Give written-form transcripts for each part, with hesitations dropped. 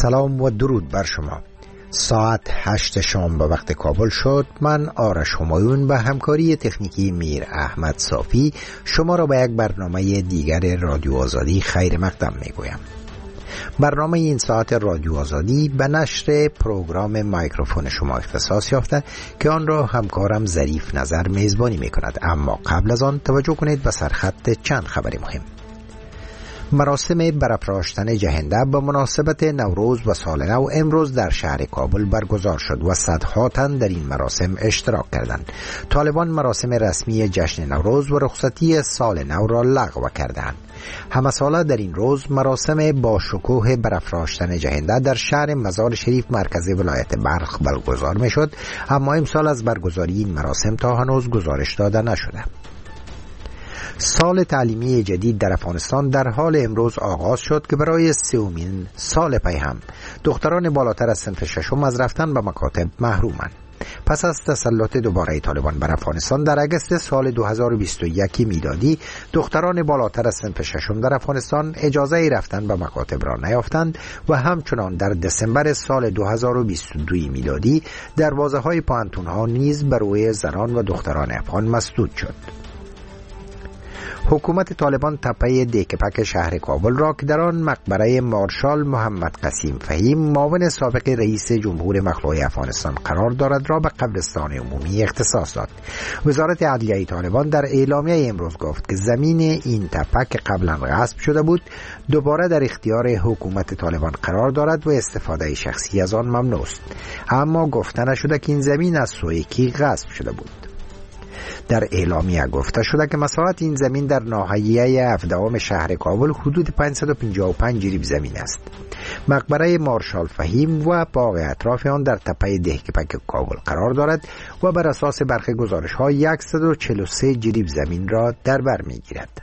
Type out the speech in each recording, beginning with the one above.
سلام و درود بر شما. ساعت 8 شام به وقت کابل شد. من آرش همایون به همکاری تکنیکی میر احمد صافی شما را به یک برنامه دیگر رادیو آزادی خیر مقدم می گویم. برنامه این ساعت رادیو آزادی به نشر پروگرام مایکروفون شما اختصاص یافته که آن را همکارم ظریف نظر میزبانی می کند. اما قبل از آن توجه کنید به سرخط چند خبر مهم. مراسم برافراشتن جهنده به مناسبت نوروز و سال نو امروز در شهر کابل برگزار شد و صدها تن در این مراسم اشتراک کردند. طالبان مراسم رسمی جشن نوروز و رخصتی سال نو را لغو کردند. همه ساله در این روز مراسم با شکوه برافراشتن جهنده در شهر مزار شریف مرکز ولایت بلخ برگزار می شد، اما امسال از برگزاری این مراسم تا هنوز گزارش داده نشده. سال تعلیمی جدید در افغانستان در حال امروز آغاز شد که برای سومین سال پی هم دختران بالاتر از صنف ششم از رفتن به مکاتب محرومند. پس از تسلط دوباره طالبان بر افغانستان در اگست سال 2021 میلادی دختران بالاتر از صنف ششم در افغانستان اجازه رفتن به مکاتب را نیافتند و همچنان در دسامبر سال 2022 میلادی دروازه‌های پانتون‌ها نیز برای زنان و دختران افغان مسدود شد. حکومت طالبان تپه دیکپک شهر کابل را که در آن مقبره مارشال محمد قسیم فهیم معاون سابق رئیس جمهور مخلوع افغانستان قرار دارد را به قبرستان عمومی اختصاص داد. وزارت عدلیه طالبان در اعلامیه امروز گفت که زمین این تپه که قبلا غصب شده بود دوباره در اختیار حکومت طالبان قرار دارد و استفاده شخصی از آن ممنوع است، اما گفته نشده که این زمین از سوی کی غصب شده بود. در اعلامیه گفته شده که مساحت این زمین در ناحیه 17 شهر کابل حدود 555 جریب زمین است. مقبره مارشال فهیم و باغ اطراف آن در تپه دهکپک کابل قرار دارد و بر اساس برخی گزارش‌ها 143 جریب زمین را در بر می‌گیرد.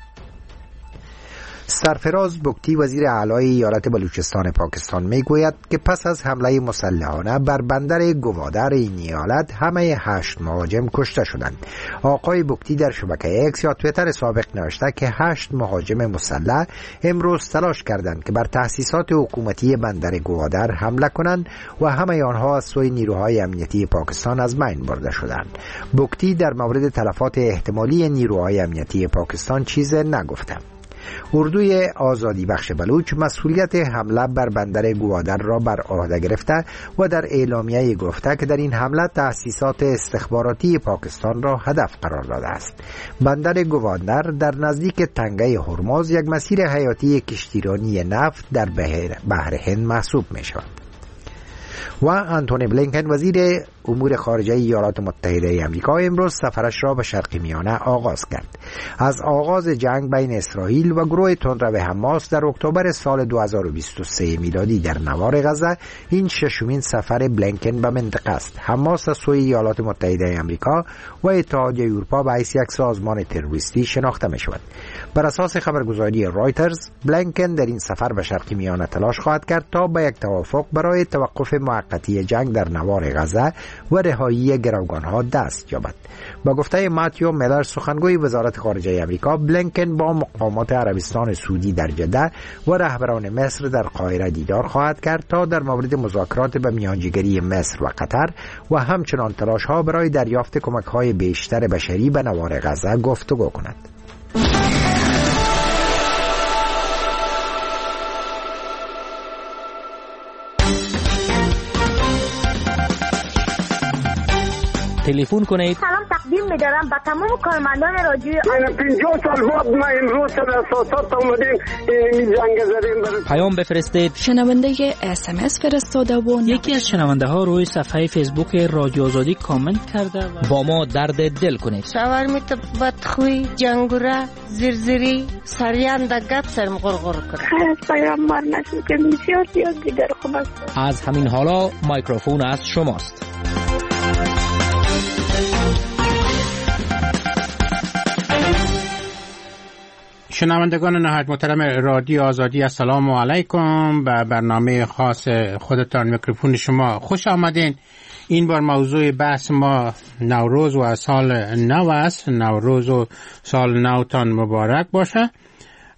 سرفراز بگتی وزیر اعلی ایالت بلوچستان پاکستان میگوید که پس از حمله مسلحانه بر بندر گوادر این ایالت همه 8 مهاجم کشته شدند. آقای بگتی در شبکه اکس یا توییتر سابق نوشته که 8 مهاجم مسلح امروز تلاش کردند که بر تأسیسات حکومتی بندر گوادر حمله کنند و همه آنها از سوی نیروهای امنیتی پاکستان از بین برده شدند. بگتی در مورد تلفات احتمالی نیروهای امنیتی پاکستان چیزی نگفته. اردوی آزادی بخش بلوچ مسئولیت حمله بر بندر گوادر را بر عهده گرفته و در اعلامیه گفته که در این حمله تأسیسات استخباراتی پاکستان را هدف قرار داده است. بندر گوادر در نزدیک تنگه هرمز یک مسیر حیاتی کشتیرانی نفت در بحر هند محسوب می شود. و آنتونی بلینکن وزیر امور خارجه ایالات متحده آمریکا امروز سفرش را به شرق میانه آغاز کرد. از آغاز جنگ بین اسرائیل و گروه تندرو حماس در اکتبر سال 2023 میلادی در نوار غزه این ششمین سفر بلینکن به منطقه است. حماس از سوی ایالات متحده آمریکا و اتحادیه اروپا به حیث یک سازمان تروریستی شناخته می شود. بر اساس خبرگزاری رایترز بلینکن در این سفر به شرق میانه تلاش خواهد کرد تا به یک توافق برای توقف موقتی جنگ در نوار غزه و رهایی گروگانها دست یابد. با گفته ماتیو میلر سخنگوی وزارت خارجه آمریکا، بلینکن با مقامات عربستان سعودی در جده و رهبران مصر در قاهره دیدار خواهد کرد تا در مورد مذاکرات به میانجیگری مصر و قطر و همچنان تلاش‌ها برای دریافت کمک‌های بیشتر بشری به نوار غزه گفتگو کند. تلفن کنید. سلام تقدیم می‌دارم به تمام کارمندان رادیو. من 50 سال بعد ما امروز سر اساسات اومدیم این جنگ زدیم. پیام بفرستید. شنونده SMS فرستاده و یکی از شنونده ها روی صفحه فیسبوک رادیو آزادی کامنت کرده با ما درد دل کنید. شاورمیت بدخوی جنگوره زرزری سریان د گپ سرم غرغر کنه. پیام مار نشد که بسیار دیگر خوب است. از همین حالا مایکروفون از شماست. شنوندگان نهایت محترم رادیو آزادی، السلام علیکم. به برنامه خاص خودتان میکروفون شما خوش آمدین. این بار موضوع بحث ما نوروز و سال نو است. نوروز و سال نوتان مبارک باشه.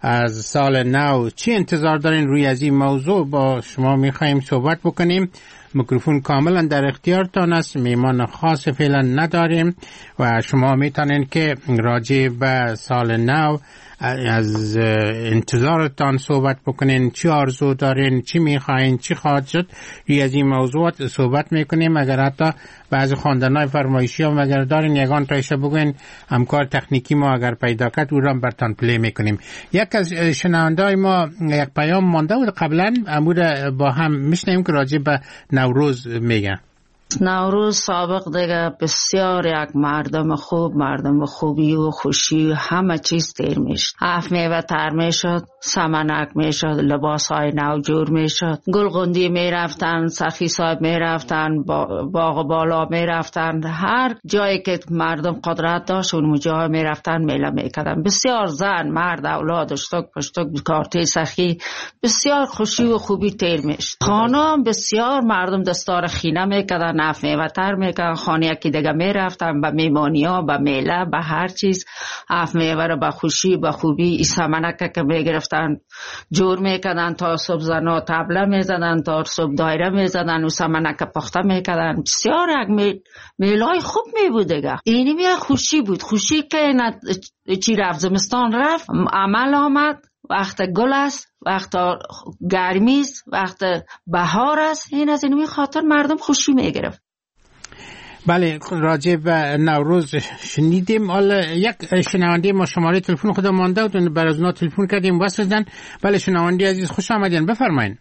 از سال نو چی انتظار دارین؟ روی از این موضوع با شما میخواییم صحبت بکنیم. میکروفون کاملا در اختیارتان است، میمان خاص فعلا نداریم و شما میتونین که راجع به سال نو از انتظارتان صحبت بکنین، چی آرزو دارین، چی میخواین، چی خواهد شد. روی از این موضوعات صحبت میکنیم. اگر حتی بعضی خواندنای فرمایشی هم اگر دارین یگان تایشه بگوین، همکار تکنیکی ما اگر پیدا کرد او را برتان پلی میکنیم. یک از شنوندای ما یک پیام مانده بود قبلا، امور با هم میشنیم که راجع به نوروز میگن. نوروز سابق دیگه بسیار یک مردم خوبی و خوشی و همه چیز تیر میشد. هفت میوه تر میشد، سمنک میشد، لباس های نو جور میشد، گلغندی میرفتن، سخی صاحب میرفتن، باغ بالا میرفتن، هر جایی که مردم قدرت داشت اون جای میرفتن میله میکردن. بسیار زن مرد اولاد اشتک پشتک کارتی سخی بسیار خوشی و خوبی تیر میشد. خانم بسیار مردم دستار خینه میکردن، نف میوه تر میکردن، خانه یکی دیگه میرفتن به میمانی ها، به میله، به هر چیز. هفت میوه رو به خوشی به خوبی سمنک که میگرفتن جور میکردن، تا صبح زنا طبله میزدن، تا صبح دایره میزدن و سمنک پخته میکردن. بسیار یک میلای خوب میبود دیگه. اینی می خوشی بود، خوشی که چی رفت زمستان رفت، عمل آمد، وقت گل است، وقت گرمی است، وقت بهار است. این از اینوی خاطر مردم خوشی میگرفت. بله، راجع به نوروز شنیدیم. حالا یک شنونده ما شماره تلفن خود مانده و برای از اونا تلفن کردیم وصل بدن. بله شنونده عزیز خوش آمدین، بفرمایید.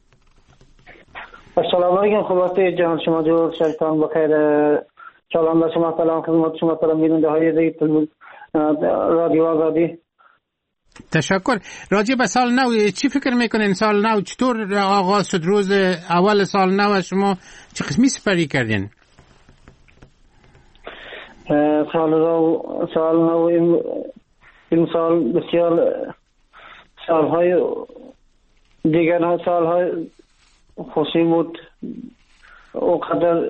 السلام علیکم، خدمت جهان شما جور شیطان بخیر. سلام به شما، سلام خدمت شما، سلام بیننده های رادیو آزادی. تشکر. راجع به سال نو چی فکر میکنین؟ سال نو چطور آغاز شد؟ روز اول سال نو شما چه قسمی سپری کردین؟ سال نو این سال بسیار سالهای دیگر سالهای خوشی بود. اونقدر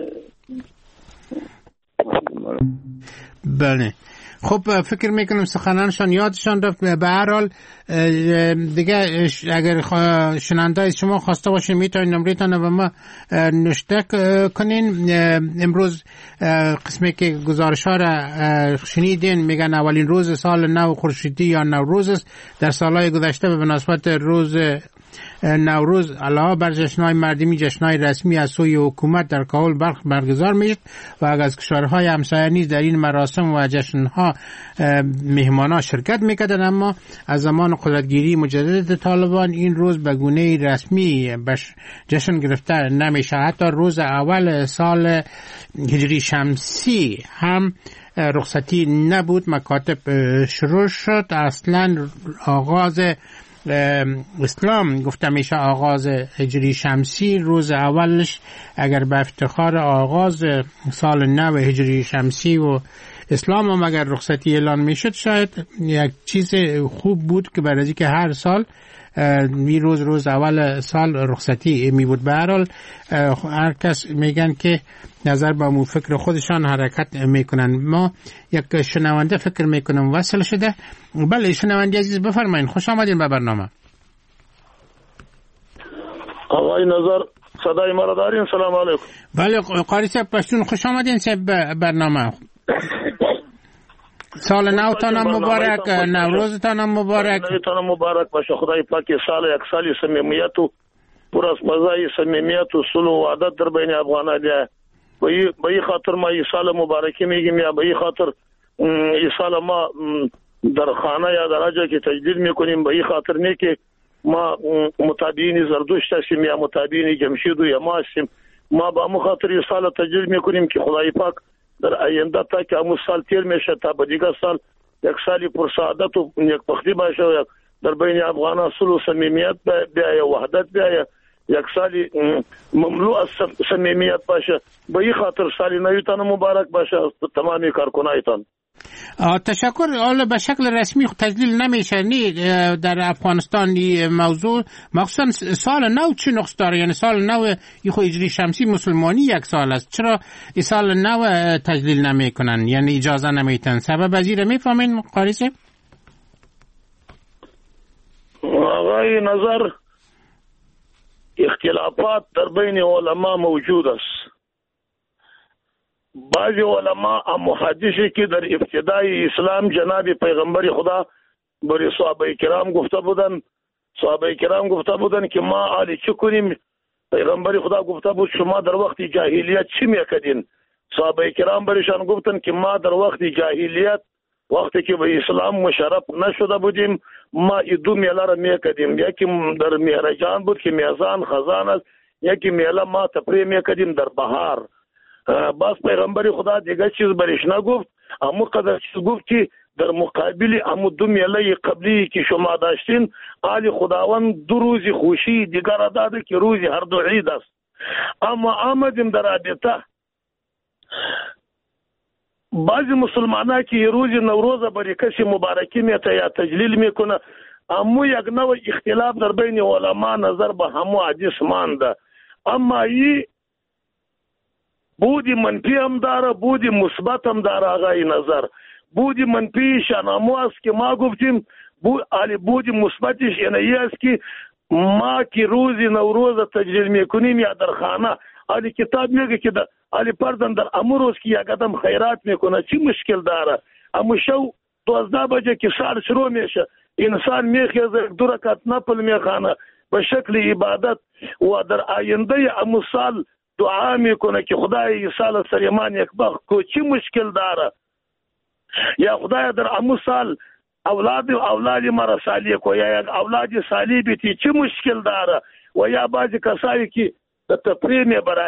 بله. خب فکر میکنم سخنانشان یادشان رفت. به هر حال دیگه اگر شنونده شما خواسته باشین میتونین نمرتان و ما نشته کنین. امروز قسمی که گزارش ها را شنیدین میگن اولین روز سال نو خورشیدی یا نوروز است. در سالهای گذشته به مناسبت روز نوروز علاوه بر جشن‌های مردمی، جشن‌های رسمی از سوی حکومت در کابل برگزار میشد و از کشورهای همسایه نیز در این مراسم و جشن‌ها مهمانان شرکت میکردند. اما از زمان قدرتگیری مجدد طالبان این روز به گونه رسمی جشن گرفته نمیشه. حتی روز اول سال هجری شمسی هم رخصتی نبود. مکاتب شروع شد. اصلا آغاز اسلام گفته میشه آغاز هجری شمسی روز اولش اگر به افتخار آغاز سال نو هجری شمسی و اسلام هم اگر رخصتی اعلان میشد شاید یک چیز خوب بود که برای اینکه هر سال روز اول سال رخصتی می بود. به هر حال هر کس میگن که نظر به مو فکر خودشان حرکت میکنن. ما یک شنونده فکر میکنم وصل شده. بله شنونده عزیز بفرمایید، خوش آمدین به برنامه. آقای نظر صدای ما را دارین؟ سلام علیکم. بله قاری صاحب پشتون خوش آمدین به برنامه. سال نوتان مبارک، نوروزتان مبارک. نوروزتان مبارک باشه. خدای پاک سال یک سالی صمیمیت و پر از مزه صمیمیت و صلح و وحدت در بین افغانان ده. به این خاطر ما این سال مبارکی میگیم، یا به این خاطر این سال ما در خانه یا در جایی که تجدید میکنیم. به این خاطر نه که ما متابعین زردشت هستیم یا متابعین جمشید و یا ما هستیم. ما به همون خاطر این سال تجدید میکنیم که خدای پاک در آینده تا که همون سال تیر میشه تا به دیگه سال یک سالی پر سعادت و یک پختی باشه و در بین افغانان صلح و صمیمیت بیاید، وحدت بیاید، یک سالی مملو از صمیمیت باشه. به این خاطر سالی نویتان مبارک باشه تمامی کارکنایتان. تشکر. حالا به شکل رسمی تجلیل نمیشه نی در افغانستان موضوع، مخصوصا سال نو چه نقص داره؟ یعنی سال نو خو هجری شمسی مسلمانی یک سال است، چرا این سال نو تجلیل نمیکنن؟ یعنی اجازه نمیتن؟ سبب از این میفهمین قاری صاحب؟ رای نظر اختلافات در بین علما موجود است. بعضی علما محدثی که در ابتدای اسلام جناب پیغمبر خدا برای صحابه کرام گفته بودن که ما عالی چه کنیم. پیغمبر خدا گفته بود شما در وقت جاهلیت چی میکردین؟ صحابه کرام برایشان گفتن که ما در وقت جاهلیت وقتی که به اسلام مشرف نشده بودیم ما دو میله را میکردیم. یکی در مهرجان بود که میزان خزان است، یکی میله ما تفریح میکردیم در بهار. باز پیغمبر خدا دیگه چیز برش نگفت، اما قدر چیز گفت که در مقابل امو دو میله قبلی که شما داشتین آل خداوند دو روزی خوشی دیگر داده که روزی هر دو عید است. اما آمدیم در رابطه بعضی مسلمانان که روز نوروز برای کسی مبارکی میته یا تجلیل میکنه، اما یک نوع اختلاف در بین علما نظر به همو حدیث مانده. اما ای بودی منفی هم داره بودی مثبت هم داره. آقای نظر بودی منفیش انامو است که ما گفتیم، بودی مثبتش اینه است که ما که روز نوروز تجلیل میکنیم یا در خانه علی کتاب میگه که علی پردن در امروز که یک قدم خیرات میکنه چی مشکل داره؟ اما شو 12 بجه که سال شروع میشه انسان میخیزه دو رکعت نفل میخانه به شکل عبادت و در آینده امو سال دعا میکنه که خدای سال سلیمان یک بخت کو چی مشکل داره؟ یا خدای در امو سال اولاد مرا صالح کو یا یک اولاد صالح بیتی چی مشکل داره؟ و یا بعضی کسایی که تفریح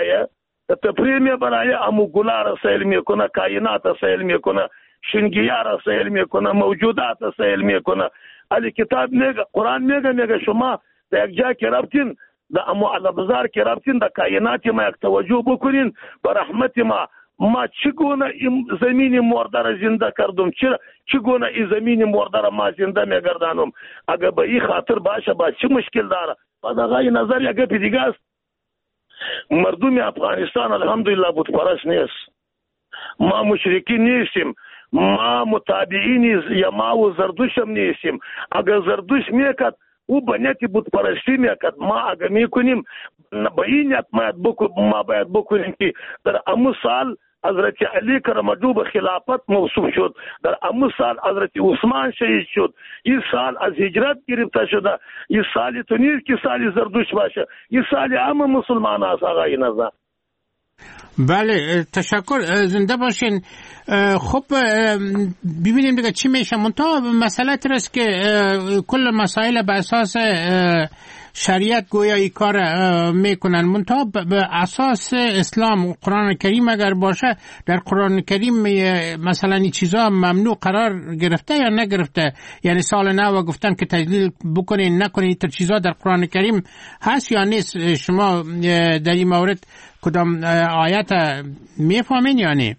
برای امو گلا را سیل میکنه، کائنات را سیل میکنه، شنگیا را سیل میکنه، موجودات را سیل میکنه. علی کتاب میگه قرآن میگه شما در یک جا که رفتین در امو الابزار که رفتین در کائنات ما یک توجه بکنین به رحمت ما چگونه این زمین مرده را زنده کردم، چگونه این زمین مرده را ما زنده میگردانم. اگر به این خاطر باشه با چه مشکل داره؟ بعد آقای نظر یک گپ دیگه است. مردم افغانستان الحمدلله بت پرست نیست، ما مشرکین نیستیم، ما متابعین یا ما و زردوش هم نیستیم. اگر زردوش میکرد او بنیت بت پرستی میکرد، ما اگر میکنیم به این نیت ما باید بکنیم که در امو سال حضرت علی کرم الله به خلافت موصوف شد، در امو سال حضرت عثمان شهید شد، این سال از هجرت گرفته شده، این سال تو نیست که سال زردوش باشه، این سال همه مسلمان است. آقای نظر بله تشکر، زنده باشین. خب ببینیم دیگه چی میشه. منتها مسئله ترست که کل مسائل به اساس شریعت گویا ای کار میکنن، منتها به اساس اسلام قرآن کریم اگر باشه در قرآن کریم مثلا این چیزا ممنوع قرار گرفته یا نگرفته؟ یعنی سال نو گفتن که تجلیل بکنین نکنین، تر چیزا در قرآن کریم هست یا نیست؟ شما در این مورد کدام آیت میفهمین یا نه؟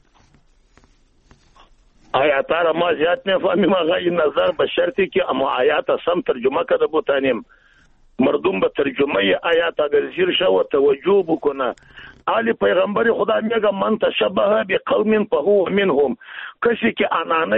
آیات را ما زیاد نفهمیم آقای نظر، به شرطی که اما آیات سم ترجمه کرده بودنیم. مردم به ترجمه آیات اگر زیر شو توجه بکنه. آل پیغمبر خدا میگه من تشبه بقوم فهو منهم. کسی که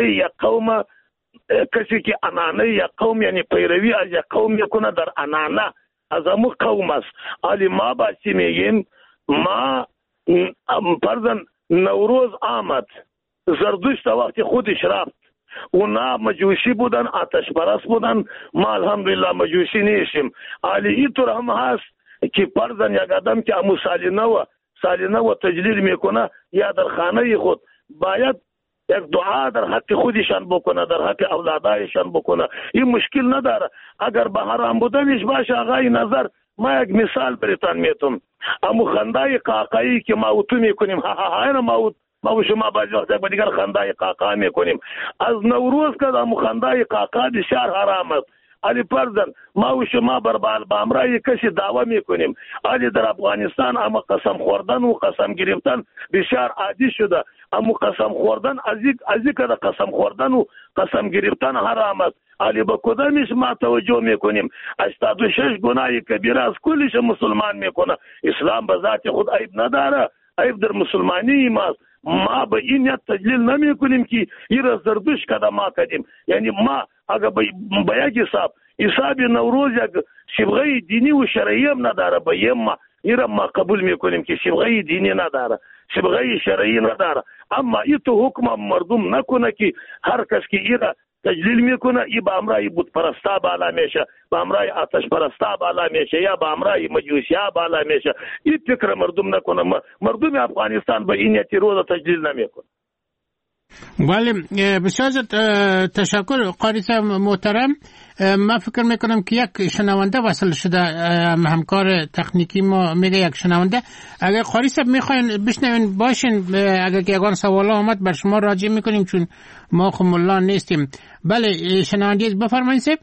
انانه یا قوم یعنی پیروی از یک قوم میکنه در انانه از همون قوم است. آل ما باسی میگیم ما پردن نوروز آمد، زردشت وقتی خودش رفت، اونا مجوسی بودن، آتش پرست بودن، ما الحمدلله مجوسی نیستیم. آلی اینطور هم هست که پردن یک آدم که امو سال نو تجلیل میکنه یا در خانه خود باید یک دعا در حق خودشان بکنه، در حق اولادایشان بکنه. این مشکل نداره. اگر به حرام بودنش باشه آقای نظر، ما یک مثال براتون میتونم. امو خندای قاقایی که ما اوتو میکنیم، ما و شما بعضی وقتا با دیگر خندای قاقا میکنیم. از نوروز که امو خندای قاقا بسیار حرام است. علی پردن ما و شما بربال بامرای کسی دعوه میکنیم. علی در افغانستان اما قسم خوردن و قسم گرفتن بسیار عادی شده. اما قسم خوردن از یک قسم خوردن و قسم گرفتن حرام است. علی با کدامش ما توجه میکنیم؟ 86 گناه کبیره از کلش مسلمان میکنه. اسلام به ذات خود عیب نداره، عیب در مسلمانی ماست. ما به این تجلیل نمیکنیم که این را زردوش کده ما کردیم. یعنی ما اگر به یک حساب نوروز یک شبغه دینی و شرعی هم نداره، به ما قبول میکنیم که شبغه دینی نداره، شبغه شرعی نداره. اما این تو حکم مردم نکنه که هر کس که این را تجلیل میکنه ای به امرای بت پرستا بالا میشه، به امرای آتش پرستا بالا میشه، یا به امرای مجوسیا بالا میشه. این فکر مردم نکنه. مردم افغانستان به این روز تجلیل نمیکنه. ولی بسیار تشکر قاری صاحب محترم. من فکر میکنم که یک شنونده وصل شده، همکار تکنیکی ما میگه یک شنونده. اگر قاری صاحب میخواین بشنوین باشین، اگر یگان سوالا آمد بر شما راجع میکنیم چون ما خب ملا نیستیم. بله شنونده بفرمایید صاحب.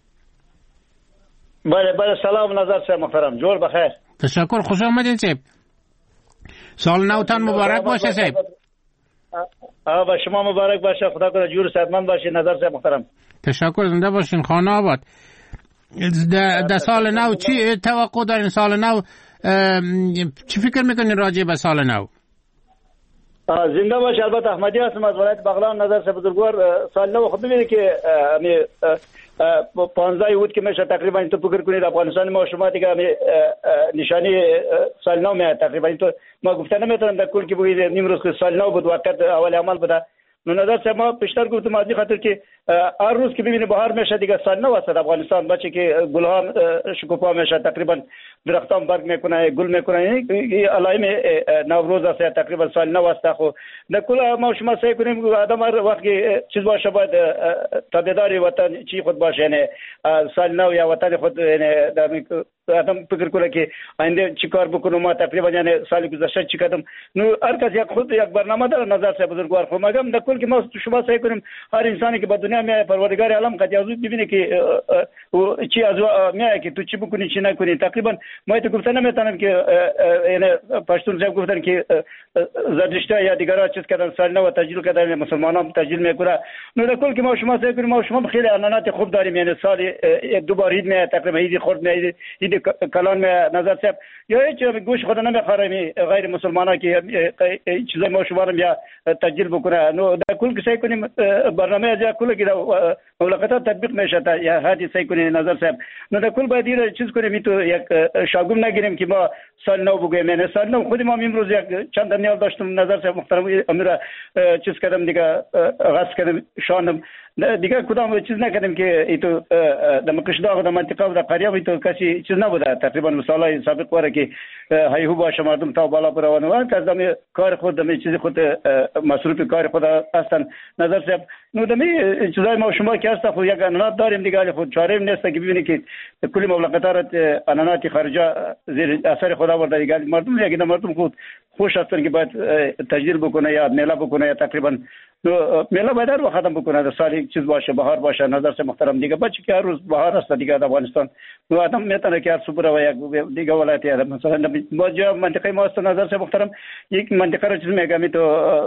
بله سلام نظر صاحب محترم، جور بخیر. تشکر، خوش آمدین صاحب. سال نوتان مبارک باشه صاحب. با شما مبارک باشه، خدا کنه جور صحتمند باشین نظر صاحب محترم. تشکر، زنده باشین، خانه آباد. در سال نو چی توقع دارین؟ سال نو چی فکر میکنین راجع به سال نو؟ زنده باش. البته احمدی هستم از ولایت بغلان. نظر صاحب بزرگوار، سال نو خب ببینید که 15 بود که میشه تقریبا تو فکر کنید افغانستان ما شما دیگه نشانی سال نو میاد تقریبا. تو ما گفتن نمیتونم در کل که بگید نیم روز که سال نو بود وقت اول عمل بوده. نو نظر صاحب ما پیشتر گفتم از این خاطر که هر روز که ببینید بهار میشه دیگه سال نو است افغانستان. بچه که گلها شکوفا میشه، تقریبا درختان برگ میکنه، گل میکنه، این علائم نوروز است، تقریبا سال نو است. خو در کل ما شما سعی کنیم آدم هر وقت چیز باشه باید تابعدار وطن چی خود باشه، یعنی سال نو یا وطن خود، یعنی آدم فکر کنه که آینده چی کار بکنم. ما تقریبا یعنی سال گذشته چی کردم. نو هر کس یک خود یک برنامه داره نظر صاحب بزرگوار. خو مگم در کل که ما شما سعی کنیم هر انسانی که به دنیا میاد پروردگار عالم قد یازود ببینه که چی از میاد که تو چی بکنی چی نکنی. تقریبا ما تو گفتن نمیتونم که یعنی پشتون صاحب گفتن که زردشتی یا دیگرها چیز کردن سال نو تجلیل کردن، مسلمانان تجلیل میکنه. نو در کل که ما شما سعی کنیم، ما شما خیلی انانات خوب داریم، یعنی سال دو بار عید میاد تقریبا، عید خرد میاد، عید کلان میاد نظر صاحب، یا هیچ گوش خود نمیخوریم غیر مسلمانا که چیزای ما شما رو یا تجلیل بکنه. نو در کل که سعی کنیم برنامه از کل که ملاقات تطبیق میشه یا حدی سعی کنیم نظر صاحب. نو در کل باید چیز کنیم تو یک شاگم نگیریم که ما سال نو بگویم. یعنی سال نو خود ما امروز یک چند نیال داشتم نظر صاحب محترم، امروز چیز کردم دیگه آغاز کردم شانم دیگه کدام چیز نکردیم که ایتو در مقشداغ در منطقه و در قریه ایتو کسی چیز نبوده. تقریبا مثالای سابق واره که هیهو باشه مردم تا بالا بروانه که از دمی کار خود دمی چیز خود مصروف کار خود هستن نظر صاحب. نو دمی چیزای ما شما که هست خود یک انانات داریم دیگه، خود چاره نیست که ببینی که کلی مملکت‌ها انانات خارجه زیر اثر خدا ورده دیگه. مردم یکی مردم خود خوش هستن که باید تجلیل بکنه یا میله بکنه یا تقریبا میله باید هر وقت ختم بکنه. در سال یک چیز باشه، بهار باشه نظر سے محترم دیگه. بچه که هر روز بهار است دیگه در افغانستان. نو آدم میتونه که هر صبح و یک دیگه ولایت مثلا ما جا منطقه ما است نظر سے محترم، یک منطقه رو چیز میگم تو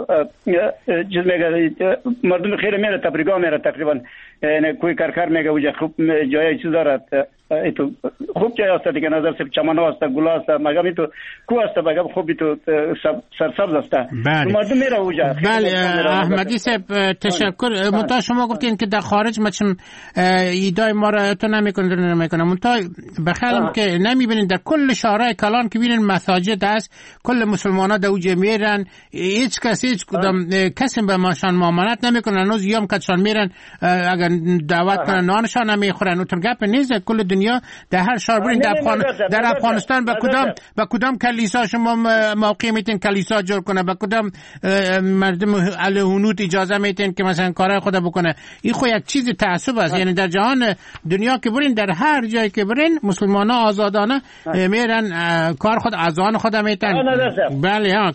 چیز میگم مردم خیلی میره تبریگا میره تقریبا، یعنی کوی کارکار میگه وجه خوب جای چیز دارد ایتو خوب جای است دیگه نظر سے چمنو است گل است مگم ایتو کو است مگم خوب ایتو سرسبز است. مردم میره وجه. بله احمدی صاحب تشکر. منتها شما گفتین که در خارج مچم ایدای ما را تو نمیکنه منتها بخیرم که نمیبینین در کل شهرهای کلان که ببینین مساجد است، کل مسلمان‌ها در اوج میرن، هیچ کسی به ماشان مامانت نمیکنه. هنوز یوم کچان میرن اگر دعوت کنن نانشان نمیخورن. اون گپ نیست. کل دنیا در هر شهر برین در افغانستان به کدام کلیسا شما موقع میتین کلیسا جور کنه، به کدام مردم اهل هنوت اجازه میتین که مثلا کارهای خود بکنه. این خو یک چیز تعصب است. یعنی در جهان دنیا که برین در هر جایی که برین مسلمان‌ها آزادانه میرن کار خود اذان خود میتن. بله ها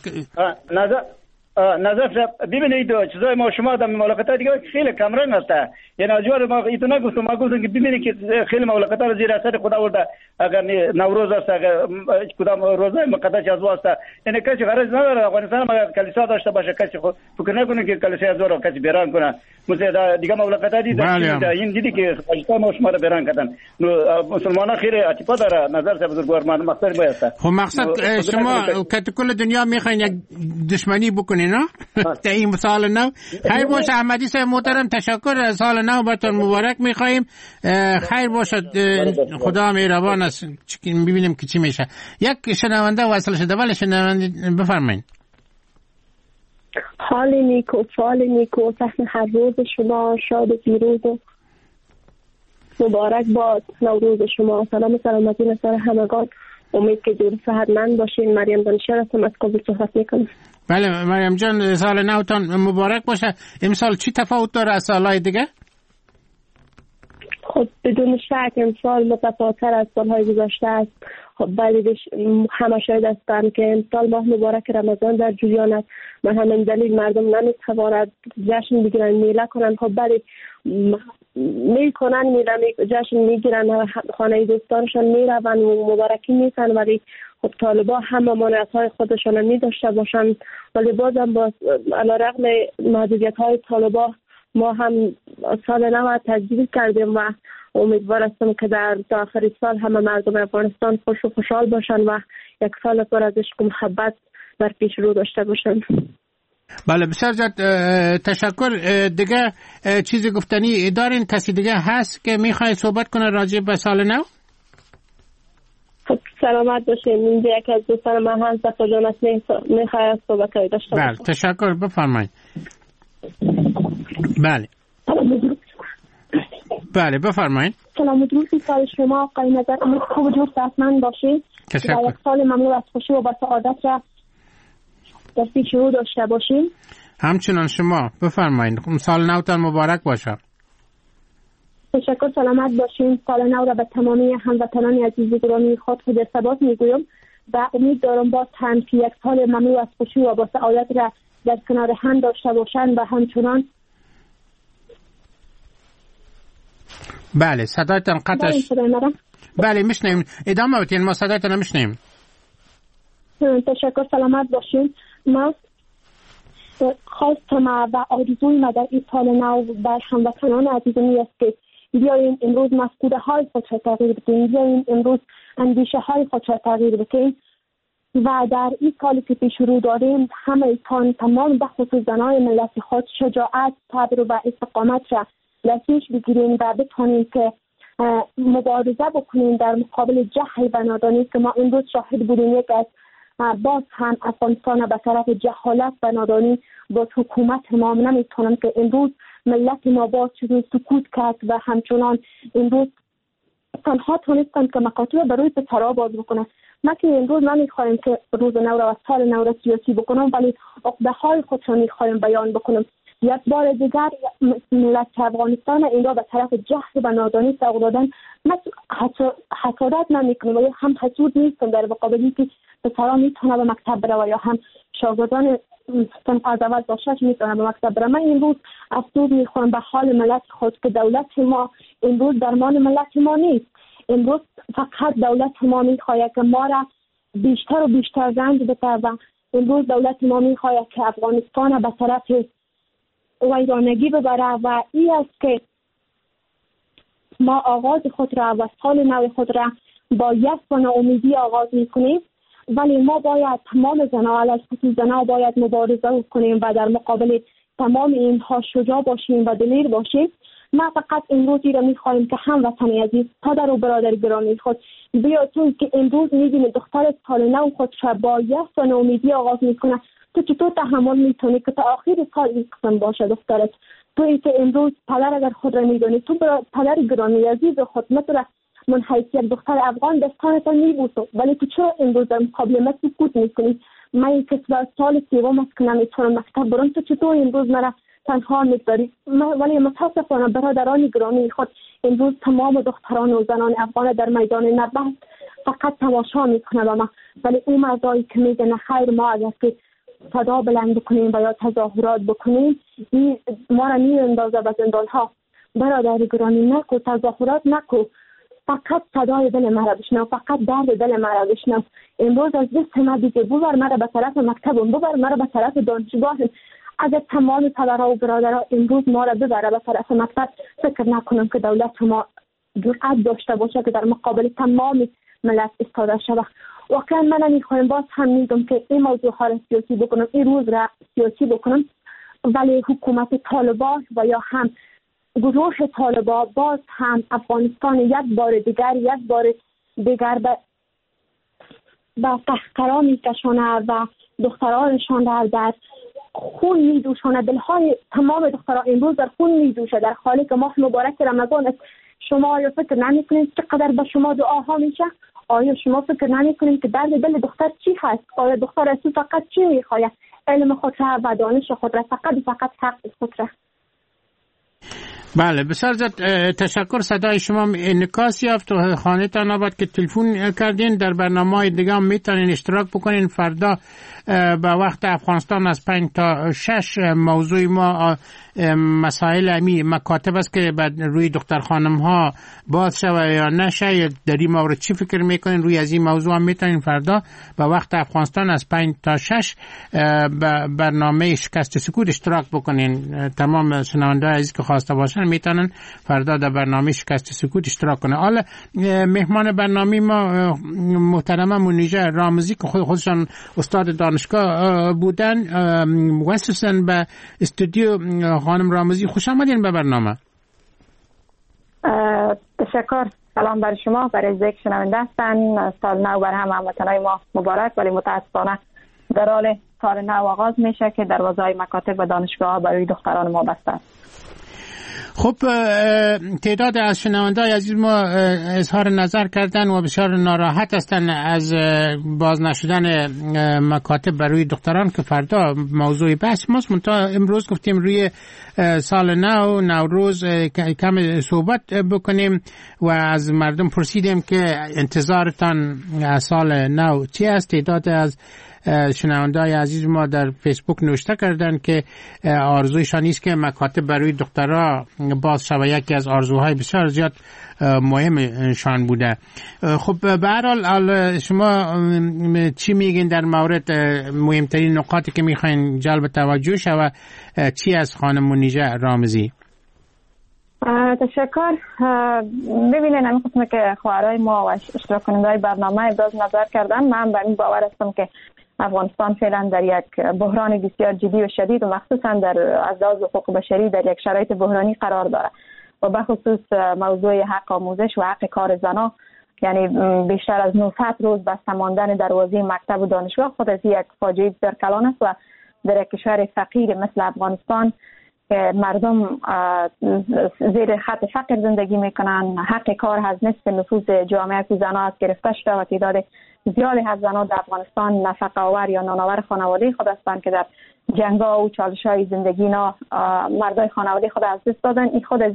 نظر ببینید چیزای ما شما در مملکت‌ها دیگه خیلی کمرنگ است. یعنی اجوار ما ایتو نگفتم، ما گفتم که ببینید که خیلی مملکت‌ها زیر اثر خدا ورده. اگر نوروز است، اگر کدام روزه مقدس از واسطه، یعنی کسی غرض نداره افغانستان ما کلیسا داشته باشه، کسی خود فکر نکنه که کلیسا از رو کسی بیران کنه. مثلا دیگه مملکت‌ها دیگه این دیدی که پاکستان ما شما رو بیران کردن. مسلمان‌ها خیلی عاطفه داره نظر سے بزرگوار. من مقصد باید است. خب مقصد شما که کل دنیا میخواین یک دشمنی بکنین نه تا این سال نو. خیر باشه احمدی صاحب محترم، تشکر. سال نو براتون مبارک میخوایم. خیر باشد، خدا مهربان است. ببینیم که چی میشه. یک شنونده وصل شده. ولی شنونده بفرمایید. حال نیکو، فال نیکو، تحت هر روز شما شاد و پیروز و مبارک باد نوروز شما. سلام سلامتی نصر همگان. امید که جور صحتمند باشین. مریم دانشور هستم، از کابل صحبت میکنم. بله مریم جان، سال نوتان مبارک باشه. امسال چی تفاوت داره از سالهای دیگه؟ خب بدون شک امسال متفاوت‌تر از سالهای گذشته است. خب بعدش همه شاید هستند که امسال ماه مبارک رمضان در جریان است و همین دلیل مردم نمیتوانند جشن بگیرن، میله کنن. خب بعد میکنن میله جشن میگیرن، خانه دوستانشان میروند و مبارکی میتن، ولی خب طالبا همه مانعت‌های خودشان میداشته باشند. ولی بازم با علیرغم محدودیت‌های طالبا ما هم سال نو تجدید کردیم و امیدوار هستم که در آخر سال همه مردم افغانستان خوش و خوشحال باشن و یک سال پر از عشق و محبت در پیش رو داشته باشن. بله بسیار زیاد تشکر. دیگه چیزی گفتنی دارین؟ کسی دیگه هست که میخوای صحبت کنه راجع به سال نو؟ خب سلامت باشین. اینجا یکی از دوستان من هست صفا جان است، میخوای صحبت کنی داشته باشم. بله تشکر، بفرمایید. بله بله بفرمایید. سلام و درود سال شما آقای نظر امید خوب و جور صحتمند باشید. تشکر. و یک سال مملو از خوشی و با سعادت را در پیش رو داشته باشیم. همچنان شما بفرمایید. سال نوتان مبارک باشه. تشکر، سلامت باشین. سال نو را به تمامی هموطنان عزیز و گرامی خود ثبات میگویم و امید دارم باز هم که یک سال مملو از خوشی و با سعادت را در کنار هم داشته باشند و همچنان. بله صدایتان قطعش. بله میشنیم، ادامه بدین، ما صدایتان نمیشنیم. تشکر، سلامت باشین. ما خواستم و آرزوی ما در این سال نو بر هموطنان عزیزمی است که بیاییم امروز مفکوره های خود را تغییر بدیم، بیاییم امروز اندیشه های خود را تغییر بدیم و در این سالی که پیش رو داریم همه تمام به خصوص زنای ملت خود شجاعت، صبر و استقامت را در پیش بگیریم و بتونیم که مبارزه بکنیم در مقابل جهل و نادانی که ما امروز شاهد بودیم. یک از باز هم افغانستان به طرف جهالت و نادانی با حکومت ما نمیتونم که امروز ملت ما باز شروع سکوت کرد و همچنان امروز تنها تونستند که مکاتب برای پسرها باز بکنن. ما که امروز نمیخوایم که روز نو را و سال نو را سیاسی بکنم، ولی عقده های خود را میخوایم بیان بکنم. یک بار دیگر ملت افغانستان این را به طرف جهل و نادانی سوق دادن. من حسادت نمیکنم ولی هم حسود نیستم در مقابلی که پسرها میتونه به مکتب بره و یا هم شاگردان صنف از اول تا 6 میتونه به مکتب بره. من امروز افسوس میخورم به حال ملت خود که دولت ما امروز درمان ملت ما نیست. امروز فقط دولت ما میخواهد که ما را بیشتر و بیشتر رنج بده و امروز دولت ما میخواهد که افغانستان به طرف ویرانگی ببره و این است که ما آغاز خود را و سال نو خود را با یک و ناامیدی آغاز میکنیم، ولی ما باید تمام زنها علیه خصوص زنها باید مبارزه کنیم و در مقابل تمام اینها شجاع باشیم و دلیر باشیم. ما فقط امروزی را میخواهیم که هموطن عزیز، پدر و برادر گرامی خود بیا تو که امروز میبینی دختر سال نو خود را با یک و ناامیدی آغاز میکنه. تو چطور تحمل میتونی که تا آخر سال این قسم باشه دخترت؟ تویی که امروز پدر اگر خود را میدونی، تو پدر گرامی عزیز خود مثل من حیثیت دختر افغان دستانت میبوسم، ولی تو چرا امروز در مقابل من سکوت میکنی؟ من که سال سوم است که نمیتونم مکتب برم، تو چطور امروز مرا تنها میگذاری؟ ولی متاسفانه برادران گرامی خود امروز تمام دختران و زنان افغان در میدان نبرد فقط تماشا میکنه و ما، ولی اون مردایی که میگه نه خیر ما اگر که صدا بلند بکنیم و یا تظاهرات بکنیم این ما را میاندازه به زندان ها. برادر گرامی نکو، تظاهرات نکو، فقط صدای دل مرا بشنو، فقط درد دل مرا بشنو. امروز از دست ما دیگه ببر مرا به طرف مکتبم، ببر مرا به طرف دانشگاهم. اگر تمام پدرها و برادرها امروز ما را ببره به طرف مکتب، فکر نکنم که دولت ما جرأت داشته باشه که در مقابل تمام ملت ایستاده شود. واقعا من نمیخوایم باز هم میگم که این موضوع ها را سیاسی بکنم، این روز را سیاسی بکنم، ولی حکومت طالبان و یا هم گروه طالبان باز هم افغانستان یک بار دیگر به قهقرا میکشونه و دخترانشان در خون میدوشونه. دلهای تمام دختران امروز در خون میدوشه در حالی که ماه مبارک رمضان است. شما آیا فکر نمیکنید چقدر به شما دعاها میشه؟ آیا شما فکر نمیکنید که درد دل دختر چی هست؟ آیا دختر از فقط چی میخواد؟ علم خود را و دانش خود را، فقط حق خود را. بله، بسیار زیاد تشکر. صدای شما انعکاس یافت و خانه تان آباد که تلفن کردین. در برنامه‌های دیگه هم میتونین اشتراک بکنین. فردا به وقت افغانستان از 5 تا 6 موضوع ما مسائل امی مکاتب است که روی دختر خانم ها باز شود یا نشه، در این مورد چی فکر میکنین؟ روی از این موضوع هم میتونین فردا به وقت افغانستان از 5 تا 6 برنامه شکست سکوت اشتراک بکنین. تمام شنونده‌های عزیز که خواسته باشن میتونن فردا در برنامه شکست سکوت اشتراک کنن. حالا مهمان برنامه ما محترمه منیژه رامزی که خودشان استاد دانشگاه بودن واسطن به استودیو. خانم رامزی خوش آمدین به برنامه. تشکر. سلام بر شما، بر ازدیک شنونده هستن. سال نو بر هموطنان ما مبارک، ولی متاسفانه در حال سال نو آغاز میشه که دروازه‌های مکاتب و دانشگاه برای دختران ما بسته است. خب تعداد از شنونده‌های عزیز ما اظهار نظر کردن و بسیار ناراحت هستند از باز نشدن مکاتب برای دختران که فردا موضوع بحث ماست. منتها امروز گفتیم روی سال نو نوروز کم صحبت بکنیم و از مردم پرسیدیم که انتظارتان از سال نو چی است. تعداد از شنونده‌های عزیز ما در فیسبوک نوشته کردن که آرزویشان است که مکاتب برای دخترها باز شود. یکی از آرزوهای بسیار زیاد مهمشان بوده. خب به هر حال شما چی میگین در مورد مهمترین نقاطی که میخواین جلب توجه شود؟ چی از خانم منیژه رامزی؟ تشکر. ببینید همین قسمه که خواهرای ما و اشتراک کننده‌های برنامه ابراز نظر کردن، من به این باور هستم که افغانستان فعلا در یک بحران بسیار جدی و شدید و مخصوصا در از لحاظ حقوق بشری در یک شرایط بحرانی قرار داره و به خصوص موضوع حق آموزش و حق کار زنان، یعنی بیشتر از 900 روز بسته ماندن دروازه مکتب و دانشگاه خود از یک فاجعه بسیار کلان است و در یک کشور فقیر مثل افغانستان که مردم زیر خط فقر زندگی میکنن، حق کار از نصف نفوذ جامعه که زنان از گرفته شده و تعداد زیادی از زنان در افغانستان نفقه آور یا نانآور خانواده خود هستند که در جنگ‌ها و چالش‌های زندگی اینا مردای خانواده خود از دست دادن. این خود از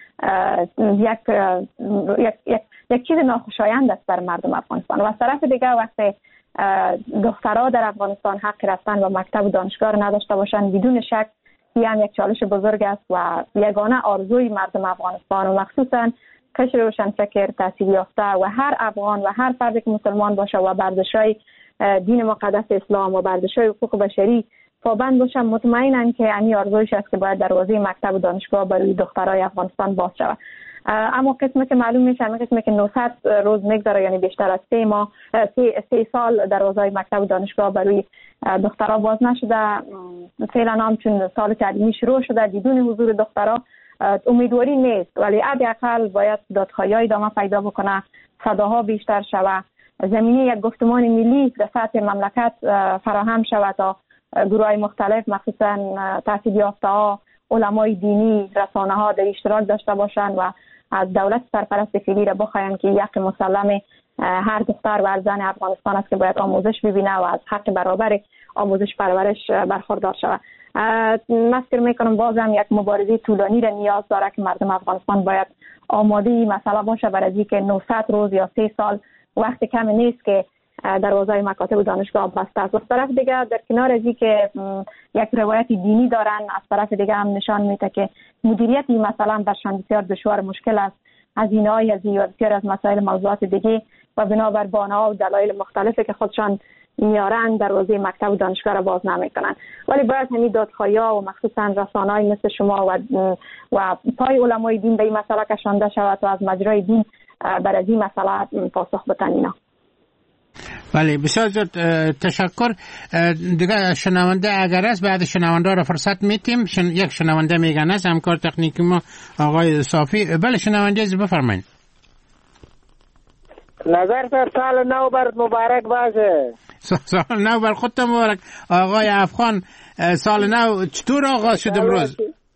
یک چیز ناخوشایند است بر مردم افغانستان. و از طرف دیگر وقتی دخترها در افغانستان حق رفتن و مکتب و دانشگاه را نداشته باشند، بدون شک این هم یک چالش بزرگ است و یگانه آرزوی مردم افغانستان و مخصوصا قشر روشنفکر تحصیل یافته و هر افغان و هر فردی که مسلمان باشه و برداشت‌های دین مقدس اسلام و برداشت‌های حقوق بشری پابند باشن، مطمئنن که این آرزویش است که باید دروازه مکتب و دانشگاه برای دخترای افغانستان باز شود. اما قسمی که معلوم میشه، همین قسمی که 900 روز میگذره، یعنی بیشتر از 3 سال دروازه‌های مکتب و دانشگاه برای دخترها باز نشده. فعلا هم چون سال تعلیمی شروع شده بدون حضور دخترها امیدواری نیست، ولی حداقل باید دادخواهی ادامه پیدا بکنه، صداها بیشتر شود، زمینه یک گفتمان ملی در سطح مملکت فراهم شود تا گروه‌های مختلف مخصوصا تحصیل یافته‌ها، علمای دینی، رسانه‌ها در اشتراک داشته باشند و از دولت سرپرست فعلی را بخواهند که یک مسلم هر دختر و هر زن افغانستان است که باید آموزش ببینه و از حق برابر آموزش پرورش برخوردار شود. من فکر میکنم بازم یک مبارزه طولانی را نیاز داره که مردم افغانستان باید آماده مثلا باشه برای اینکه 900 روز یا 3 سال وقت کمی نیست که دروازه‌های مکاتب و دانشگاه بسته است. از طرف دیگه در کنار از اینکه یک روایت دینی دارن، از طرف دیگه هم نشان میده که مدیریت مثلا برشان بسیار دشوار مشکل است. هزینه‌های از بسیار از مسائل موضوعات دیگه و بنابر بهانه‌ها و دلایل مختلفی که خودشان میارن دروازه مکتب و دانشگاه را باز نمیکنن. ولی باید همین دادخواهی‌ها و مخصوصا رسانه‌های مثل شما و پای علمای دین به این مسئله کشانده شود و از مجرای دین بر از این مسئله پاسخ بدن اینا. بله بسیار زیاد تشکر. دیگه شنونده اگر است بعد شنونده را فرصت میتیم. یک شنونده میگن است همکار تکنیکی ما آقای صافی. بله شنونده از بفرمایید. نظر سال نو بر مبارک باشه. سال نو بر خودت مبارک. آقای افغان سال نو چطور آغاز شد امروز؟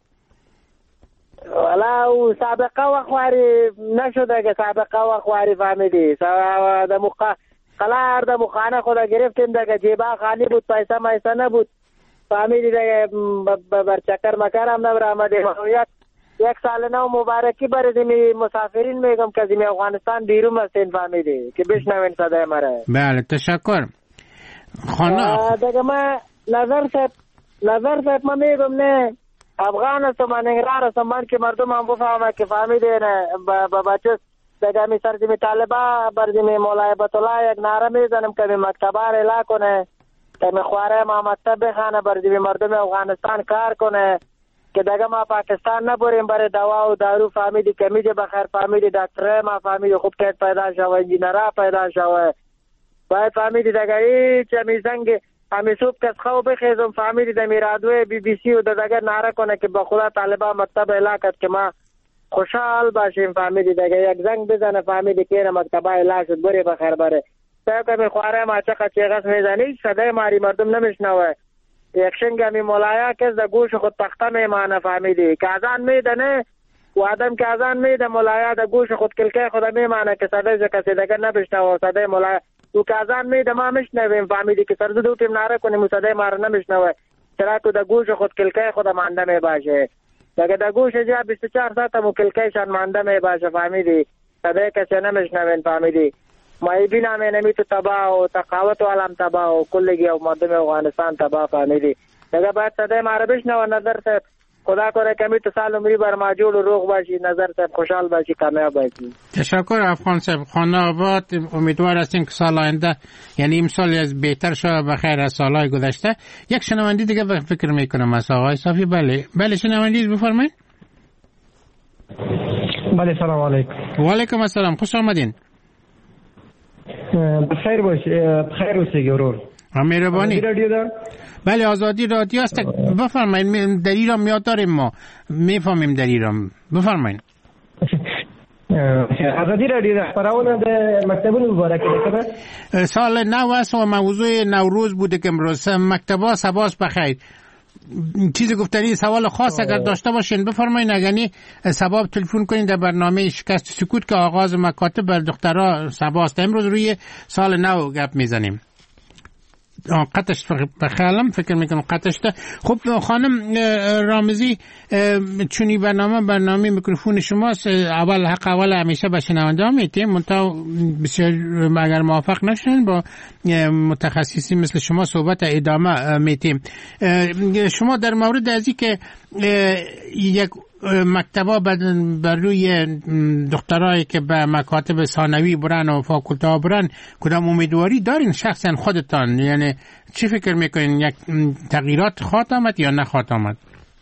والا او سابقه وخواری نشده که سابقه وخواری فهمیدی د قلار د مخانه خدا گرفتیم دیگه جیبا خالی بود پیسه مایسه نبود فهمیدی دیگه بر چکر مکر هم نبر آمده. یک سال نو مبارکی برای مسافرین میگم که زمین افغانستان بیرون هستین فهمیدی که بشنوین صدای مره. بله تشکر. خانه دیگه ما نظر صاحب ما میگم نه افغان هستم من انگرار هستم من که مردم هم بفهمه که فهمیدی نه بچه دیگه می سرزمی طالبا برزمی مولای بطولای یک نعره میزنم که می مکتبار اعلا کنه که می خواره ما مکتب بخانه برزمی مردم افغانستان کار کنه که دیگه ما پاکستان نبریم برای دوا و دارو فهمیدی که میجه بخیر فهمیدی دکتره ما فهمیدی خوب کهت پیدا شوه انجینرها پیدا شوه باید فهمیدی دیگه هیچ همی زنگ همی صوب کس خواه بخیزم فهمیدی دمی رادوه BBC و دیگه نعره کنه که با خدا طالبا مکتب اعلا کرد که ما خوشحال باشیم فهمیدی دیگه یک زنگ بزنه فهمیدی که مکتبه اعلا شد بری بخیر بره تا که می خواره ما چقدر چیغس میزنی صدای ماری مردم نمیشنوه یک شنگ همی مولایا کس در گوش خود تخته میمانه فهمیدی که ازان میدنه و آدم که ازان میده مولایا در گوش خود کلکه خود میمانه که صدای کسی دیگه نبشنوه صدای مولایا تو که ازان میده ما مشنویم فهمیدی که سرزو دوتیم ناره کنیم و صدای ما رو نمیشنوه چرا تو در گوش خود کلکه خود مانده میباشه دیگه در گوش جا 24 ساعت هم کلکهشان مانده میباشه فهمیدی صدای کسی نمیشنوین فهمیدی ما ای بینا میں نمی تو تباہ و تقاوت و علم تباہ و کلگی و مردم افغانستان تباہ فهمیدی دیگه باید صدای ما رو بشنوه. نظر صاحب خدا کنه کمی تو سال عمری بر ماجول و روغ باشی نظر صاحب خوشحال باشی کامیاب باشی. تشکر افغان صاحب. خانه آباد امیدوار هستیم که سال آینده یعنی امسال از بهتر شود بخیر از سالهای گذشته. یک شنوندی دیگه فکر میکنم از آقای صافی. بله شنوندی بفرمایید. بله سلام علیکم. و علیکم السلام خوش آمدین. بخیر باشی بخیر باشی ورور. مهربانی. بله آزادی رادیو است. بفرمایید در ایران میاد داریم ما میفهمیم در ایران بفرمایید. آزادی رادیو خبرونه د مکتبونو مبارکه ده. سال نو است و موضوع نوروز بوده که امروز مکتبا سباس بخیر. چیزی گفتنی سوال خاص اگر داشته باشین بفرمایید اگه سباب تلفن کنید در برنامه شکست سکوت که آغاز مکاتب بر دخترها سباست. امروز روی سال نو گپ میزنیم. قطعش بخیالم فکر میکنم قطعش ده. خب خانم رامزی چونی برنامه میکروفون شماست. اول همیشه به شنونده ها میتیم منطقه بسیار اگر موافق نشن با متخصصی مثل شما صحبت ادامه میتیم. شما در مورد ازی که یک مکتبا بر روی دخترایی که به مکاتب ثانوی برن و فاکولته ها برن کدام امیدواری دارین شخصا خودتان؟ یعنی چی فکر میکنین یک تغییرات خواهد آمد یا نخواهد آمد؟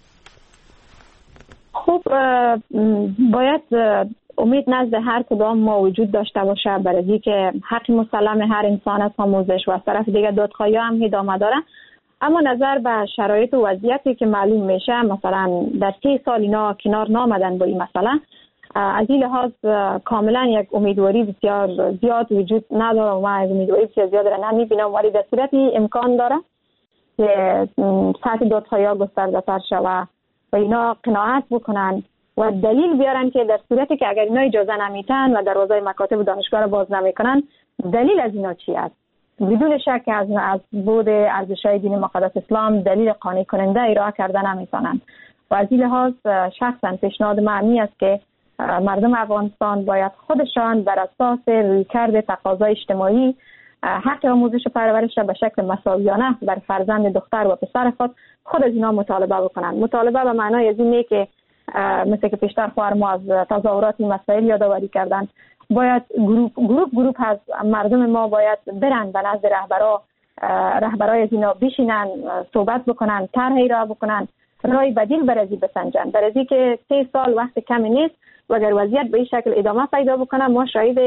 خب باید امید نزد هر کدام ما وجود داشته باشه برای اینکه حق مسلم هر انسان است آموزش و از طرف دیگه دادخواهی هم ادامه داره. اما نظر به شرایط و وضعیتی که معلوم میشه مثلا در 3 سال اینا کنار نامدن با این مثلا از این لحاظ کاملا یک امیدواری بسیار زیاد وجود نداره و من امیدواری بسیار زیاد را نمیبینم ولی در صورتی امکان داره که سطح دادخواهی ها گسترده تر شود و اینا قناعت بکنن و دلیل بیارن که در صورتی که اگر اینا اجازه نمیتن و دروازه مکاتب و دانشگاه را باز نمیکنن دلیل از اینا چی است؟ بدون شک از بود ارزش‌های دین مقدس اسلام دلیل قانع کننده ارائه کرده نمی‌تونن و از این لحاظ شخصا پیشنهاد معنی است که مردم افغانستان باید خودشان بر اساس رویکرد تقاضای اجتماعی حق آموزش و پرورش را به شکل مساویانه بر فرزند دختر و پسر خود از اینا مطالبه بکنن. مطالبه به معنای از اینه که مثل که پیشتر خواهر ما از تظاهرات این مسائل یادآوری کردن باید گروپ از مردم ما باید برن به نزد رهبرای از اینا بشینن صحبت بکنن طرحی را بکنن رای بدیل برازی بسنجن برازی که 3 سال وقت کمی نیست و اگر وضعیت به این شکل ادامه پیدا بکنه ما شاید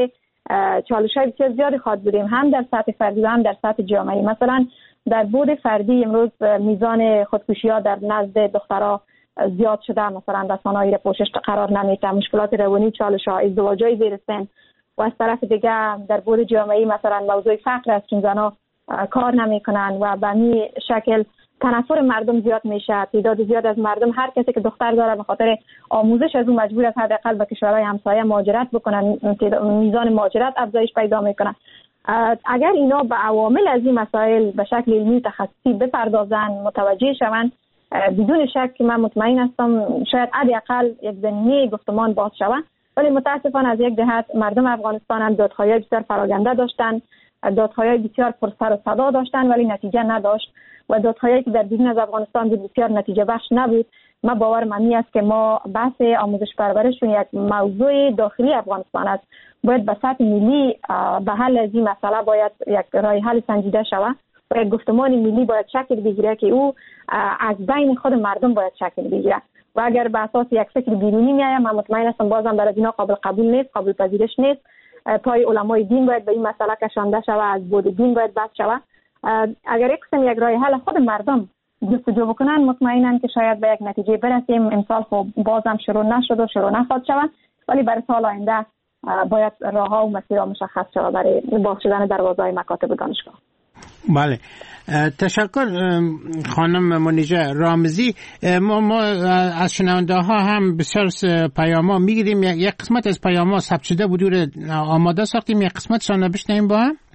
چالش‌های بسیار زیادی خواهد بودیم، هم در سطح فردی و هم در سطح جامعه. مثلا در بعد فردی امروز میزان خودکشی‌ها در نزد دخترها زیاد شده، مثلا رسانه‌های را پوشش قرار نمیده، مشکلات روانی، چالش‌ها، ازدواج‌های زیر سن. و از طرف دیگه در بعد جامعه مثلا موضوع فقر است، چون زنها کار نمی‌کنن و به این شکل تنفر مردم زیاد میشه. تعداد زیاد از مردم، هر کسی که دختر داره به خاطر آموزش از اون مجبور است حداقل به کشورهای همسایه مهاجرت بکنن، میزان مهاجرت افزایش پیدا میکنه. اگر اینا به عوامل از این مسائل به شکل علمی تخصصی بپردازن، متوجه شوند، بدون شک من مطمئن هستم شاید حداقل یک زمینه گفتمان باز شود. ولی متاسفانه از یک جهت مردم افغانستان هم دادخواهی بسیار پراکنده داشتن، دادخواهی بسیار پر سر و صدا داشتن ولی نتیجه نداشت و دادخواهی که در بیرون از افغانستان بسیار نتیجه بخش نبود. من باورم این است که ما بحث آموزش پرورش یک موضوع داخلی افغانستان است، باید به سطح ملی به حل از این مسئله باید یک راه حل سنجیده شود و یک گفتمان ملی باید شکل بگیره که او از بین خود مردم باید شکل بگیره و اگر به اساس یک فکر بیرونی میآید من مطمئن هستم بازم برای اینا قابل قبول نیست، قابل پذیرش نیست. پای علمای دین باید به این مسئله کشانده شود، از بود دین باید بحث شود. اگر یک قسم یک راه حل خود مردم جستجو بکنن مطمئنن که شاید به یک نتیجه برسیم. امسال خب بازم شروع نشد و شروع نخواهد شود ولی برای سال آینده باید راهها و مسیرها مشخص شود برای باز شدن دروازه‌های مکاتب دانشگاه. بله، تشکر خانم منیژه رامزی. ما از شنونده ها هم بسیار پیاما میگیریم، یک قسمت از پیاما ثبت شده بود آماده ساختیم، یک قسمتشان بشنویم با هم.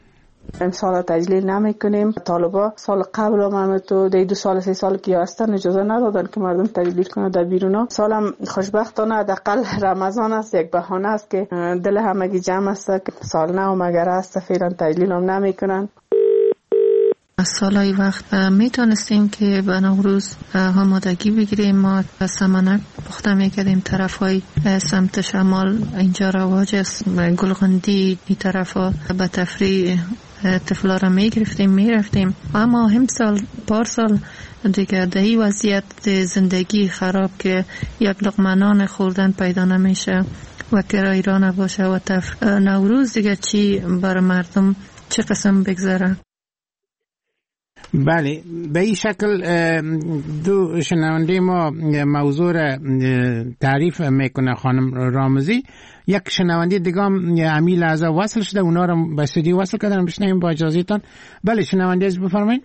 امسال تجلیل نمی کنیم. طالبا سال قبل هم تو 2 سال 3 سال که هستن اجازه ندادن که مردم تجلیل کنه در بیرونا. سالم خوشبختانه حداقل رمضان است، یک بهانه است که دل همگی جمع است که سال نو مگر است فعلا تجلیل هم نمی کنن. سالای وقت میتونستیم که به نوروز آمادگی بگیریم. ما سمنک پخته میکردیم، طرف های سمت شمال اینجا رواج است، گلغندی این طرف ها به تفریح طفلا را میرفتیم. اما هم سال پارسال دیگر دهی وضعیت زندگی خراب که یک لقمه نان خوردن پیدا نمیشه و کرایی را نباشه و نوروز دیگر چی برای مردم چه قسم بگذره. بله، به این شکل دو شنونده ما موضوع را تعریف میکنه خانم رامزی. یک شنونده دیگه هم همین لحظه وصل شده، اونا را به استودیو وصل کردن، بشنویم با اجازهتان. بله شنونده از بفرمایید.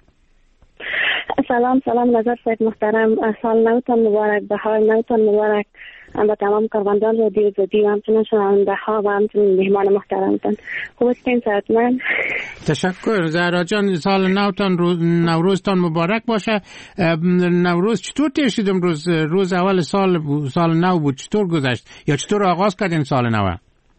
سلام نظر سید محترم، سال نوتان مبارک، بهار نوتان مبارک با تمام کارمندان رادیو زدی و همچنین شنونده ها و همچنین مهمان محترمتان. خوب هستین صحتمند؟ تشکر زهرا جان، سال نوتان نوروزتان مبارک باشه. نوروز چطور تیرشید؟ روز اول سال نو بود، چطور گذشت یا چطور آغاز کردین سال نو؟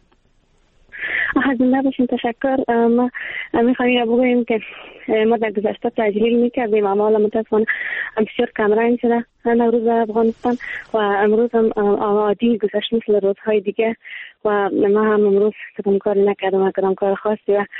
زنده باشین. تشکر. ما میخوایم بگوییم که ما در گذشته تجلیل میکردیم اما حالا متاسفانه بسیار کمرنگ شده نوروز افغانستان و امروز هم عادی گذشت مثل روزهای دیگه و ما هم امروز کاری نکردم کار خاصی و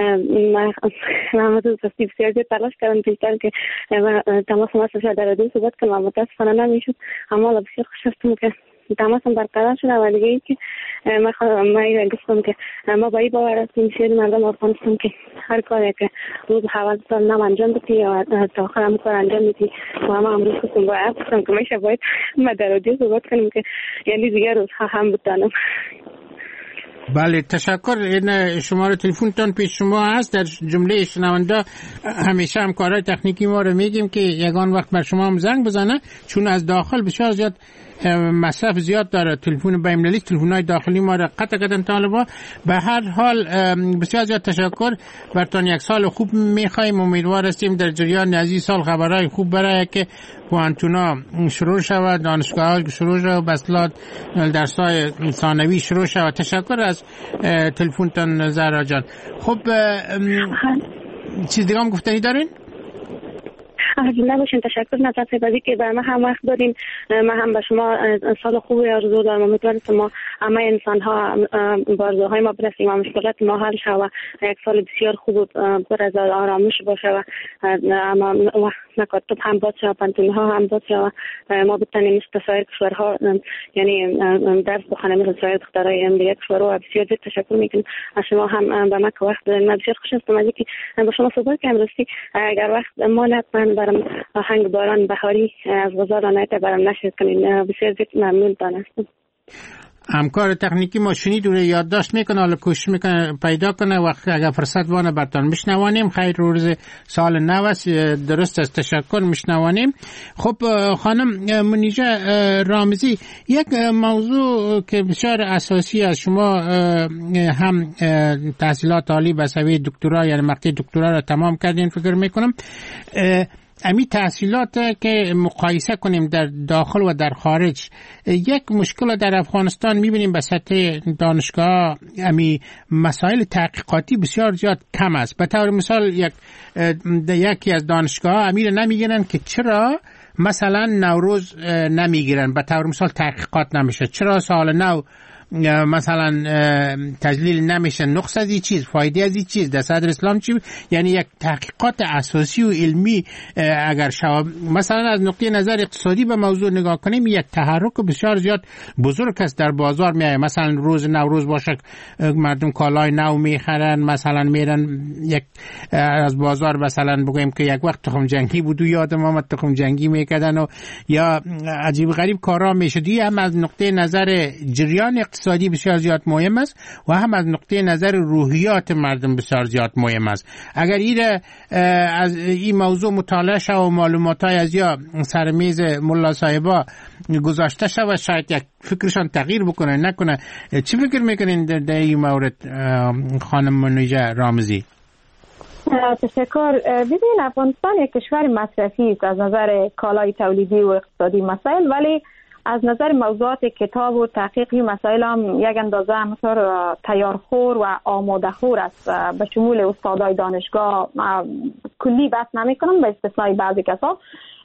من بسیار تلاش کردم پیشتر که تماس در رادیو صحبت کنم و متاسفانه نمیشد اما حالا بسیار خوش هستم که تماسم برقرار شده و دیگه ای که من گفتم که ما با این باور هستیم شیر مردم افغانستان که هر کاری که روز اول سال نو انجام بدی یا تا آخر هم کار انجام بدی و ما امروز خواستم گفتم که میشه باید ما در رادیو صحبت کنیم که یعنی دیگه روزها هم بتانم. بله تشکر. این شماره تلفنتان پیش شما هست. در جمله شنونده همیشه همکارای تکنیکی ما رو میگیم که یگان وقت بر شما هم زنگ بزنه، چون از داخل بسیار زیاد مصرف زیاد داره تلفن بین‌المللی، تلفن‌های داخلی ما را قطع کردن طالبا. به هر حال بسیار زیاد تشکر برتان. یک سال خوب می‌خوایم، امیدوار هستیم در جریان از این سال خبرهای خوب برای که پوانتونا شروع شود، دانشگاه‌ها شروع شود، بسلات درس‌های ثانوی شروع شود. تشکر از تلفنتان زهرا جان. خب چیز دیگه هم گفتنی دارین؟ زنده باشین. تشکر نظرت بازی که به ما هم وقت دادین. من هم به شما سال خوبی آرزو دارم. امیدوارم که ما همه انسان ها بارزوهای ما برسیم و مشکلات ما حل شه و یک سال بسیار خوب و پر از آرامش باشه و مکاتب هم باشه و پانتون ها هم باشه و ما بتونیم مثل سایر کشورها یعنی درس بخونیم مثل سایر دخترای دیگه کشورها. بسیار زیاد تشکر میکنم از شما هم به ما که وقت دادین. من بسیار خوش هستم از اینکه با شما صحبت کردم. راستی اگر وقت مال من برام آهنگ باران بهاری از بازار آنایت برام نشر کنین بسیار زیاد ممنون هستم. همکار تکنیکی ما شنید و یادداشت میکنه، حالا کوشش میکنه پیدا کنه وقت اگر فرصت وانه برتان میشنوانیم. خیر روز سال نو است، درست است، تشکر میشنوانیم. خب خانم منیژه رامزی، یک موضوع که بسیار اساسی است، شما هم تحصیلات عالی به سوی دکترا یعنی مقطع دکترا را تمام کردین فکر میکنم. امی تحصیلات که مقایسه کنیم در داخل و در خارج، یک مشکل در افغانستان میبینیم به سطح دانشگاه امی مسائل تحقیقاتی بسیار زیاد کم است. به طور مثال یکی از دانشگاه امی را نمیگیرن که چرا مثلا نوروز نمیگیرن، به طور مثال تحقیقات نمیشه، چرا سال نو مثلا تجلیل نمیشه، نقص از این چیز، فایده از این چیز در صدر اسلام چی؟ یعنی یک تحقیقات اساسی و علمی اگر مثلا از نقطه نظر اقتصادی به موضوع نگاه کنیم، یک تحرک بسیار زیاد بزرگ است در بازار میاد. مثلا روز نوروز باشه مردم کالای نو میخرن، مثلا میرن یک از بازار مثلا بگویم که یک وقت تخم جنگی بود و یادم آمد تخم جنگی میکردن و یا عجیب غریب کارا میشد. هم از نقطه نظر جریان اقتصادی بسیار زیاد مهم است و هم از نقطه نظر روحیات مردم بسیار زیاد مهم است. اگر از این موضوع مطالعه شد و معلوماتای از یا سرمیز ملا صاحبا گذاشته شد و شاید یک فکرشان تغییر بکنه نکنه، چی فکر میکنین در این مورد خانم منیژه رامزی؟ تشکر. ببین افغانستان یک کشور مصرفی است از نظر کالای تولیدی و اقتصادی مسائل، ولی از نظر موضوعات کتاب و تحقیقی مسائل هم یک اندازه همطور تیارخور و آماده خور است. به شمول استادای دانشگاه کلی بحث نمی کنم به استثنای بعضی کسا.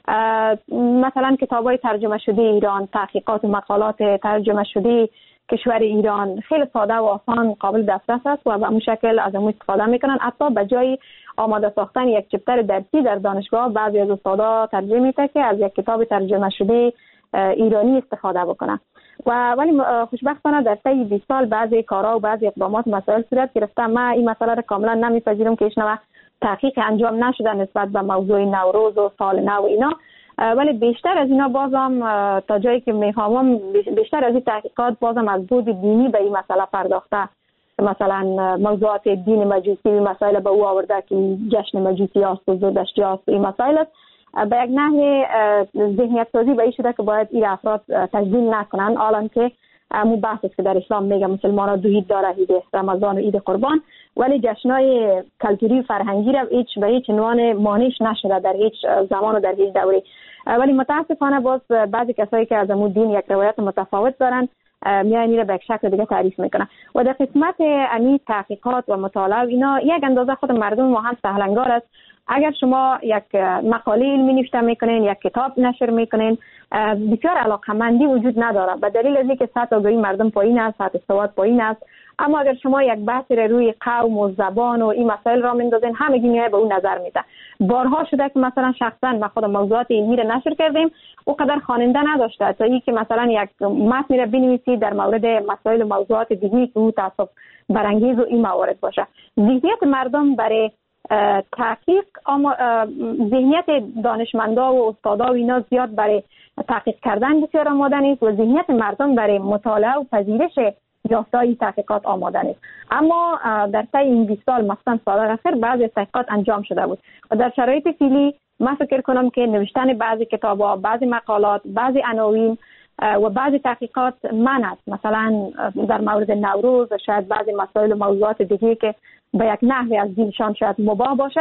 مثلا کتاب های ترجمه شده ایران، تحقیقات و مقالات ترجمه شده کشور ایران خیلی ساده و آسان قابل دسترس است و به اون شکل از اون استفاده میکنن. حتی به جای آماده ساختن یک چپتر درسی در دانشگاه بعضی از استادا ترجمه میته که از یک کتاب ترجمه شده ایرانی استفاده بکنن. ولی خوشبختانه در طی 20 سال بعضی کارها و بعضی اقدامات مسائل صورت گرفته. من این مسئله را کاملا نمیپذیرم که ایشون تحقیق انجام نشده نسبت به موضوع نوروز و سال نو اینا، ولی بیشتر از اینا بازم تا جایی که میفهمم بیشتر از این تحقیقات بازم از بود دینی به این مسئله پرداخته. مثلا موضوعات دین مجوسی مسائل به او آورده که جشن مجوسی است و زردشتی است این مسائل است. به یک نحو ذهنیت سازی به این شده که باید این افراد تجلیل نکنن، حالا که مو بحث است که در اسلام میگه مسلمان ها دو عید داره، عید رمضان و عید قربان، ولی جشنای کلتوری و فرهنگی را به هیچ عنوان مانعش نشده در هیچ زمان و در هیچ دوره. ولی متاسفانه باز بعضی کسایی که از امو دین یک روایت متفاوت دارن میان این را به یک شکل دیگه تعریف میکنن و در قسمت امی تحقیقات و مطالعه اینا یک اندازه خود مردم ما هم سهلنگار است. اگر شما یک مقاله علمی نوشته میکنین، یک کتاب نشر میکنین، بسیار علاقمندی وجود نداره به دلیل از اینکه سطح آگاهی مردم پایین است، سطح سواد پایین است. اما اگر شما یک بحثی را روی قوم و زبان و این مسائل را میندازین همگی میای به اون نظر میده. بارها شده که مثلا شخصا ما خود موضوعات علمی را نشر کردیم او قدر خواننده نداشته تا اینکه مثلا یک متن را بنویسید در مورد مسائل و موضوعات دیگه که او تعصب برانگیز و این موارد باشه. ذهنیت مردم برای تحقیق اما ذهنیت دانشمندا و استادا و اینا زیاد برای تحقیق کردن بسیار آماده نیست و ذهنیت مردم برای مطالعه و پذیرش یافته‌های تحقیقات آماده نیست. اما در طی این 20 سال مثلا سال اخیر بعضی تحقیقات انجام شده بود و در شرایط فعلی من فکر کنم که نوشتن بعضی کتاب‌ها، بعضی مقالات، بعضی عناوین و بعضی تحقیقات منع است. مثلا در مورد نوروز و شاید بعضی مسائل و موضوعات دیگه که به یک نحوی از دینشان شاید مباح باشه،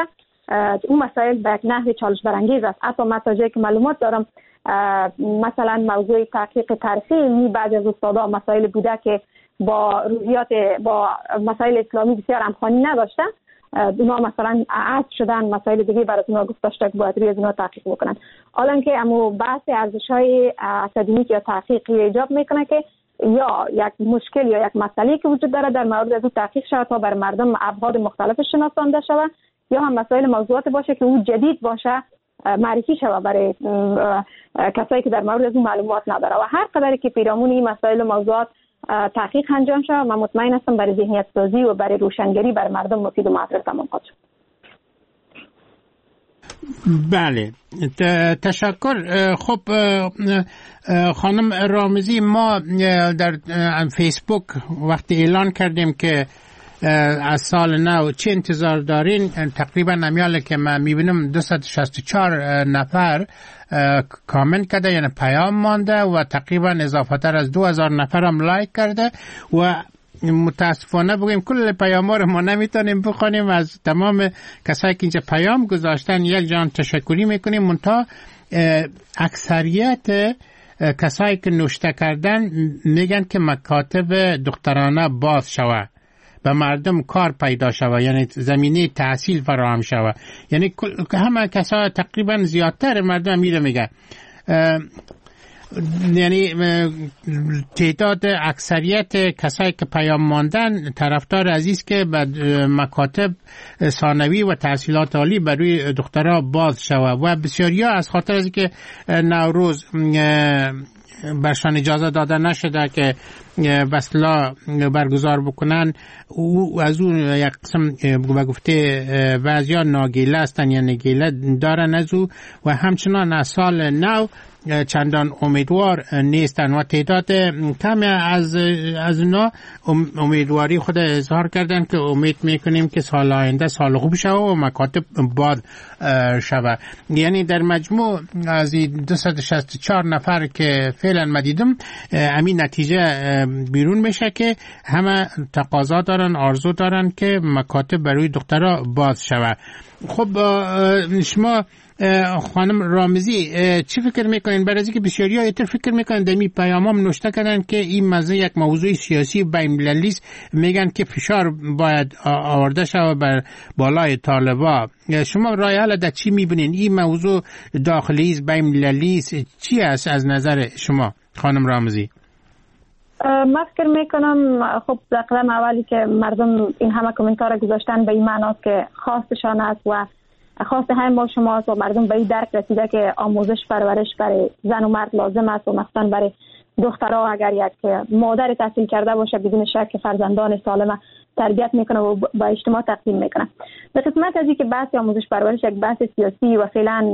اون مسائل به یک نحوی چالش برانگیز است. حتی من تا جایی که معلومات دارم مثلا موضوع تحقیق تاریخی بعضی از استادا مسائل بوده که با روحیات با مسائل اسلامی بسیار همخوانی نداشتن اونا مثلا عصر شدن، مسائل دیگه برای اونا گفته شده که باید روی اونا تحقیق بکنن. حالا که امو بحث ارزش‌های اکادمیک یا تحقیقی ایجاب میکنه که یا یک مشکل یا یک مسئله که وجود داره در مورد از او تحقیق شود تا بر مردم ابعاد مختلف شناسانده شود، یا هم مسائل موضوعات باشه که او جدید باشه معرفی شود برای کسایی که در مورد از اون معلومات نداره. و هر قدری که پیرامون این مسائل موضوعات تحقیق انجام شود، من مطمئن هستم برای ذهنیت سازی و برای روشنگری برای مردم مفید و موثر تمام خواهد شد. بله، تشکر. خب خانم رامزی، ما در فیسبوک وقتی اعلان کردیم که از سال نو چه انتظار دارین، تقریبا نمیاله که من میبینم 264 نفر کامنت کرده، یعنی پیام مانده و تقریبا اضافه تر از 2000 نفر هم لایک کرده و متاسفانه بگیم کل پیام ها رو ما نمیتونیم بخونیم. از تمام کسایی که اینجا پیام گذاشتن یک جان تشکری میکنیم، منتها اکثریت کسایی که نوشته کردن میگن که مکاتب دخترانه باز شود و مردم کار پیدا شود، یعنی زمینه تحصیل فراهم شود. یعنی همه کسا تقریبا زیادتر مردم میگن، یعنی تعداد اکثریت کسایی که پیام ماندن طرفدار عزیز که به مکاتب ثانوی و تحصیلات عالی برای دخترها باز شود و بسیاریا از خاطر از که نوروز برشان اجازه داده نشده که بسلا برگزار بکنن، او از اون یک قسم گفته بعضیا ناگیله هستن، یعنی گیله دارن از او و همچنان از سال نو چندان امیدوار نیستن و تعداد کمی از اونا امیدواری خود اظهار کردن که امید میکنیم که سال آینده سال خوب شود و مکاتب باد شود. یعنی در مجموع از 264 نفر که فعلا مدیدم همین نتیجه بیرون میشه که همه تقاضا دارن، آرزو دارن که مکاتب برای دخترها باز شود. خب شما خانم رامزی چی فکر میکنین؟ برای اینکه بسیاری‌ها ایتر فکر میکنن در می پیامام نوشته کردن که این موضوع یک موضوع سیاسی بین‌المللی است، میگن که فشار باید آورده شود بر بالای طالبا. شما رای حل در چی میبینین؟ این موضوع داخلی است، بین‌المللی است، چی است از نظر شما خانم رامزی؟ من فکر میکنم خب در قدم اولی که مردم این همه کامنتار گذاشتن به این معناست که خواستشان است و خواست همه ما شماست و مردم به این درک رسیده که آموزش پرورش برای زن و مرد لازم است و مثلا برای دخترها اگر یک مادر تحصیل کرده باشه بدون شک فرزندان سالم تربیت میکنه و با اجتماع تقدیم میکنه. به قسمت از اینکه بحث آموزش پرورش یک بحث سیاسی و فعلا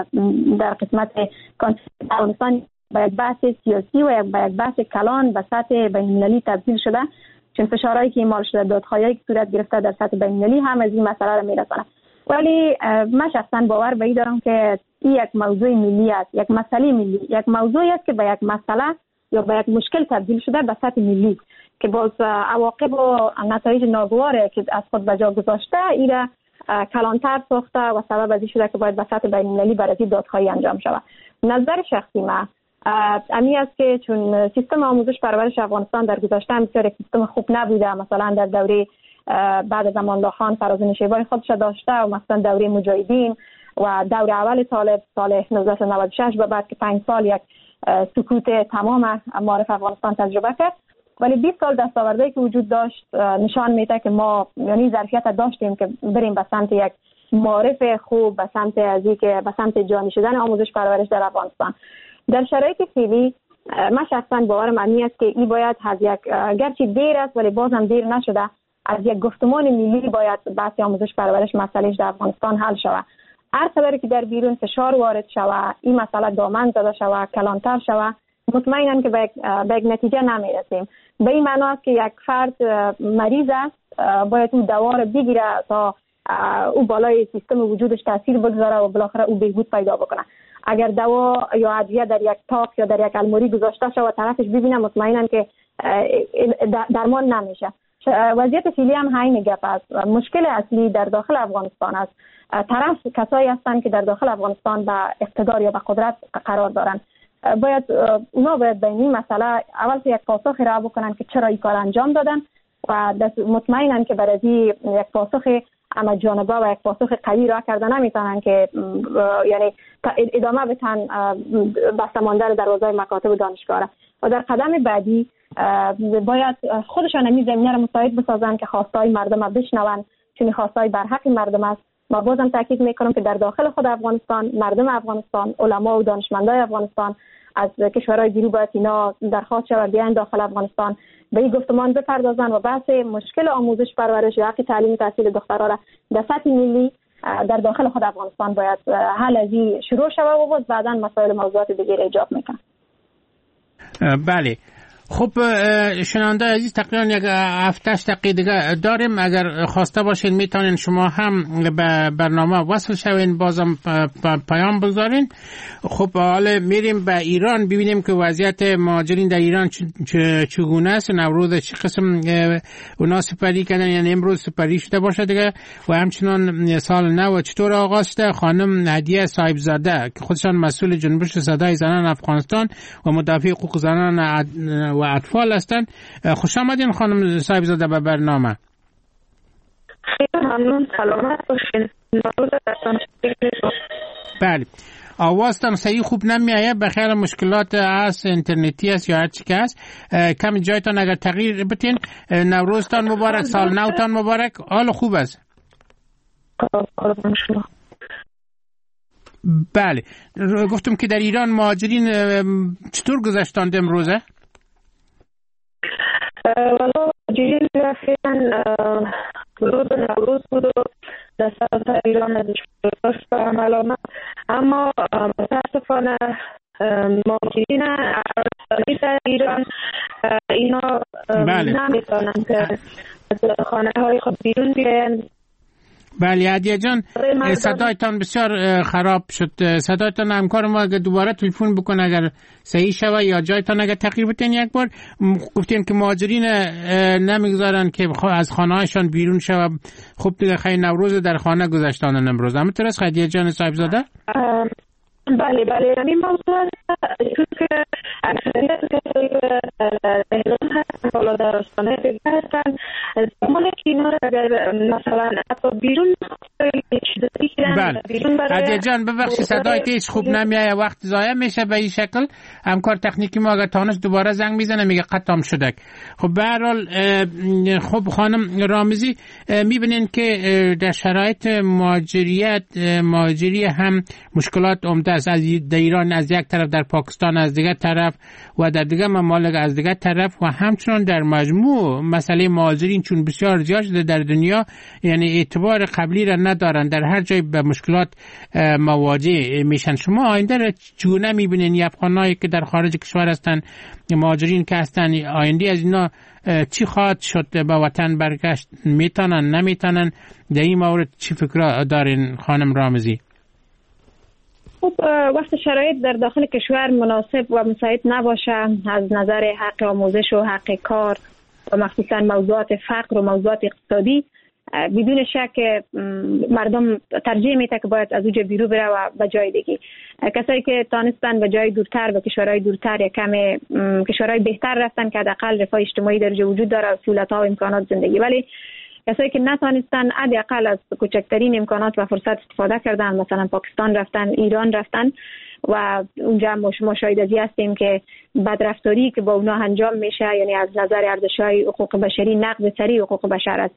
در قسمت افغانستان با یک بحث سیاسی و با یک بحث کلان به سطح بین‌المللی تبدیل شده، چون فشارهایی که اعمال شده، دادخواهی‌هایی که صورت گرفته در سطح بین‌المللی هم از این مسئله رو میرسونه. ولی من شخصا باور به این دارم که این یک موضوع ملی است، یک مسئله ملی، یک موضوعی است که به یک مسئله یا به یک مشکل تبدیل شده به سطح ملی که باز عواقب و نتایج ناگواری که از خود به جا گذاشته این کلانتر ساخته و سبب از این شده که باید به سطح بین‌المللی برای دادخواهی انجام شود. نظر شخصی من امی است که چون سیستم آموزش پرورش افغانستان در گذشته بسیار سیستم خوب نبوده، مثلا در دوره بعد از امان الله خان فراز و نشیبای خودش داشته و مثلا دوره مجاهدین و دوره اول طالب سال 1996 به بعد که 5 سال یک سکوت تمام معارف افغانستان تجربه کرد، ولی 20 سال دستاوردهایی که وجود داشت نشان میده که ما یعنی ظرفیت داشتیم که بریم به سمت یک معارف خوب، به سمت از اینکه به سمت جانی شدن آموزش پرورش در افغانستان. در شرایط فعلی من شخصا باورم اینی است که این باید از یک گرچه دیر است ولی بازم دیر نشده، از یک گفتمان ملی باید بحث آموزش پرورش مسئلهش در افغانستان حل شود. هر قدری که در بیرون فشار وارد شود، این مسئله دامن زده شود، کلانتر شود، مطمئنم که به یک نتیجه نمیرسیم. به این معنا است که یک فرد مریض است، باید او دوا رو بگیره تا او بالای سیستم وجودش تاثیر بگذاره و بالاخره او بهبود پیدا بکنه. اگر دوا یا ادویه در یک تاق یا در یک الماری گذاشته شود و طرفش ببینه، مطمئنم که درمان نمیشه. وضعیت فعلی هم همین گپ است. مشکل اصلی در داخل افغانستان است. طرف کسایی هستند که در داخل افغانستان به اقتدار یا به قدرت قرار دارند. اونا باید به این مسئله اول یک پاسخ را بکنن که چرا این کار انجام دادن و مطمئنن که برای یک پاسخ اما جانبه و یک پاسخ قوی را کرده نمیتونن که یعنی ادامه بتن بسته مانده دروازه مکاتب دانشگاه. و در قدم بعدی باید خودشان این زمینه را مساعد بسازن که خواستای مردم را بشنون، چون خواستای بر حق مردم است. ما بازم تاکید میکنم که در داخل خود افغانستان، مردم افغانستان، علما و دانشمندای افغانستان از کشورهای دیگر باید اینا درخواست شود بیان داخل افغانستان به این گفتمان بپردازن و بحث مشکل آموزش پرورش یا حق تعلیم تحصیل دخترها را در سطح ملی در داخل خود افغانستان باید حل از این شروع شود و باز بعدا مسائل موضوعات دیگر ایجاد میکنه. بله. خب شنونده عزیز تقریبا یک 7 دقیقه دیگه داریم. اگر خواسته باشین میتونین شما هم به برنامه وصل شوین، بازم پیام بگذارین. خب حالا میریم به ایران ببینیم که وضعیت مهاجرین در ایران چگونه است. نوروز چه قسم اونا سپری کردن، یعنی امروز سپری شده باشه دیگه، و همچنان سال نو چطور آغاز شده. خانم هدیه صاحبزاده که خودشان مسئول جنبش صدای زنان افغانستان و مدافع حقوق زنان و اطفال هستند. خوش آمدین خانم صاحبزاده به برنامه. خیلی ممنون، سلامت باشین. بله، آوازتان صحیح خوب نمیایه، به خیال مشکلات هست، اینترنتی است یا هر چی که هست. کمی جایتان اگر تغییر بتین. نوروزتان مبارک، سال نوتان مبارک. حال خوب است؟ بله، گفتم که در ایران مهاجرین چطور گذشتند امروزه؟ والا مهاجرین رفتن روز نوروز بود و در سراسر ایران ازش برداشت برم علامه، اما متاسفانه مهاجرین افغانستانی در ایران اینا نمیتونن که از خانه های خود بیرون بیاین. بله هدیه جان، صدایتان بسیار خراب شد. صدایتان همکار ما اگر دوباره تلفن بکنه اگر صحیح شوه یا جایتان اگر تغییر بدین یک بار. گفتین که مهاجرین نمیگذارن که از خانه هایشان بیرون شوه. خب دیگه خیلی نوروز در خانه گذشتانن امروز. همینطور است هدیه جان صاحبزاده؟ بله همین موضوع چون که اکثریت کسایی که تهران هستن حالا در آستانه دیگه هستن زمانی که اینا رو اگر مثلا حتی بیرون هدیه جان ببخشی صدایت هیچ خوب نمیایه، وقت ضایع میشه به این شکل. همکار تکنیکی ما اگر تانش دوباره زنگ میزنه میگه قطعم شده. خب به هر حال خب خانم رامزی میبینین که در شرایط مهاجری هم مشکلات عمده است. از ایران از یک طرف، در پاکستان از دیگر طرف و در دیگر ممالک از دیگر طرف، و همچنان در مجموع مسئله مهاجرین چون بسیار زیاد شده در دنیا، یعنی اعتبار قبلی را ندارن، در هر جای به مشکلات مواجه میشن. شما آینده را چگونه میبینین؟ افغانایی که در خارج کشور هستن، مهاجرین که هستن، آینده از اینا چی خواهد شد؟ به وطن برگشت میتونن نمیتونن؟ در این مورد چی فکر دارین خانم رامزی؟ خب وقت شرایط در داخل کشور مناسب و مساعد نباشه از نظر حق آموزش و حق کار و مخصوصا موضوعات فقر و موضوعات اقتصادی، بدون شک مردم ترجیح میده که باید از اونجا بیرون بره و به جای دیگه. کسایی که تانستن به جای دورتر و کشورهای دورتر یا کم کشورهای بهتر رفتن که حداقل رفاه اجتماعی در اونجا وجود داره، سهولت‌ها و امکانات زندگی. ولی کسایی که نتونستن حداقل از کوچکترین امکانات و فرصت استفاده کردن، مثلا پاکستان رفتن، ایران رفتن و اونجا ما شاهد ازی هستیم که بدرفتاری که با اونا انجام میشه، یعنی از نظر ارزش‌های حقوق بشری نقض سریع حقوق بشر است.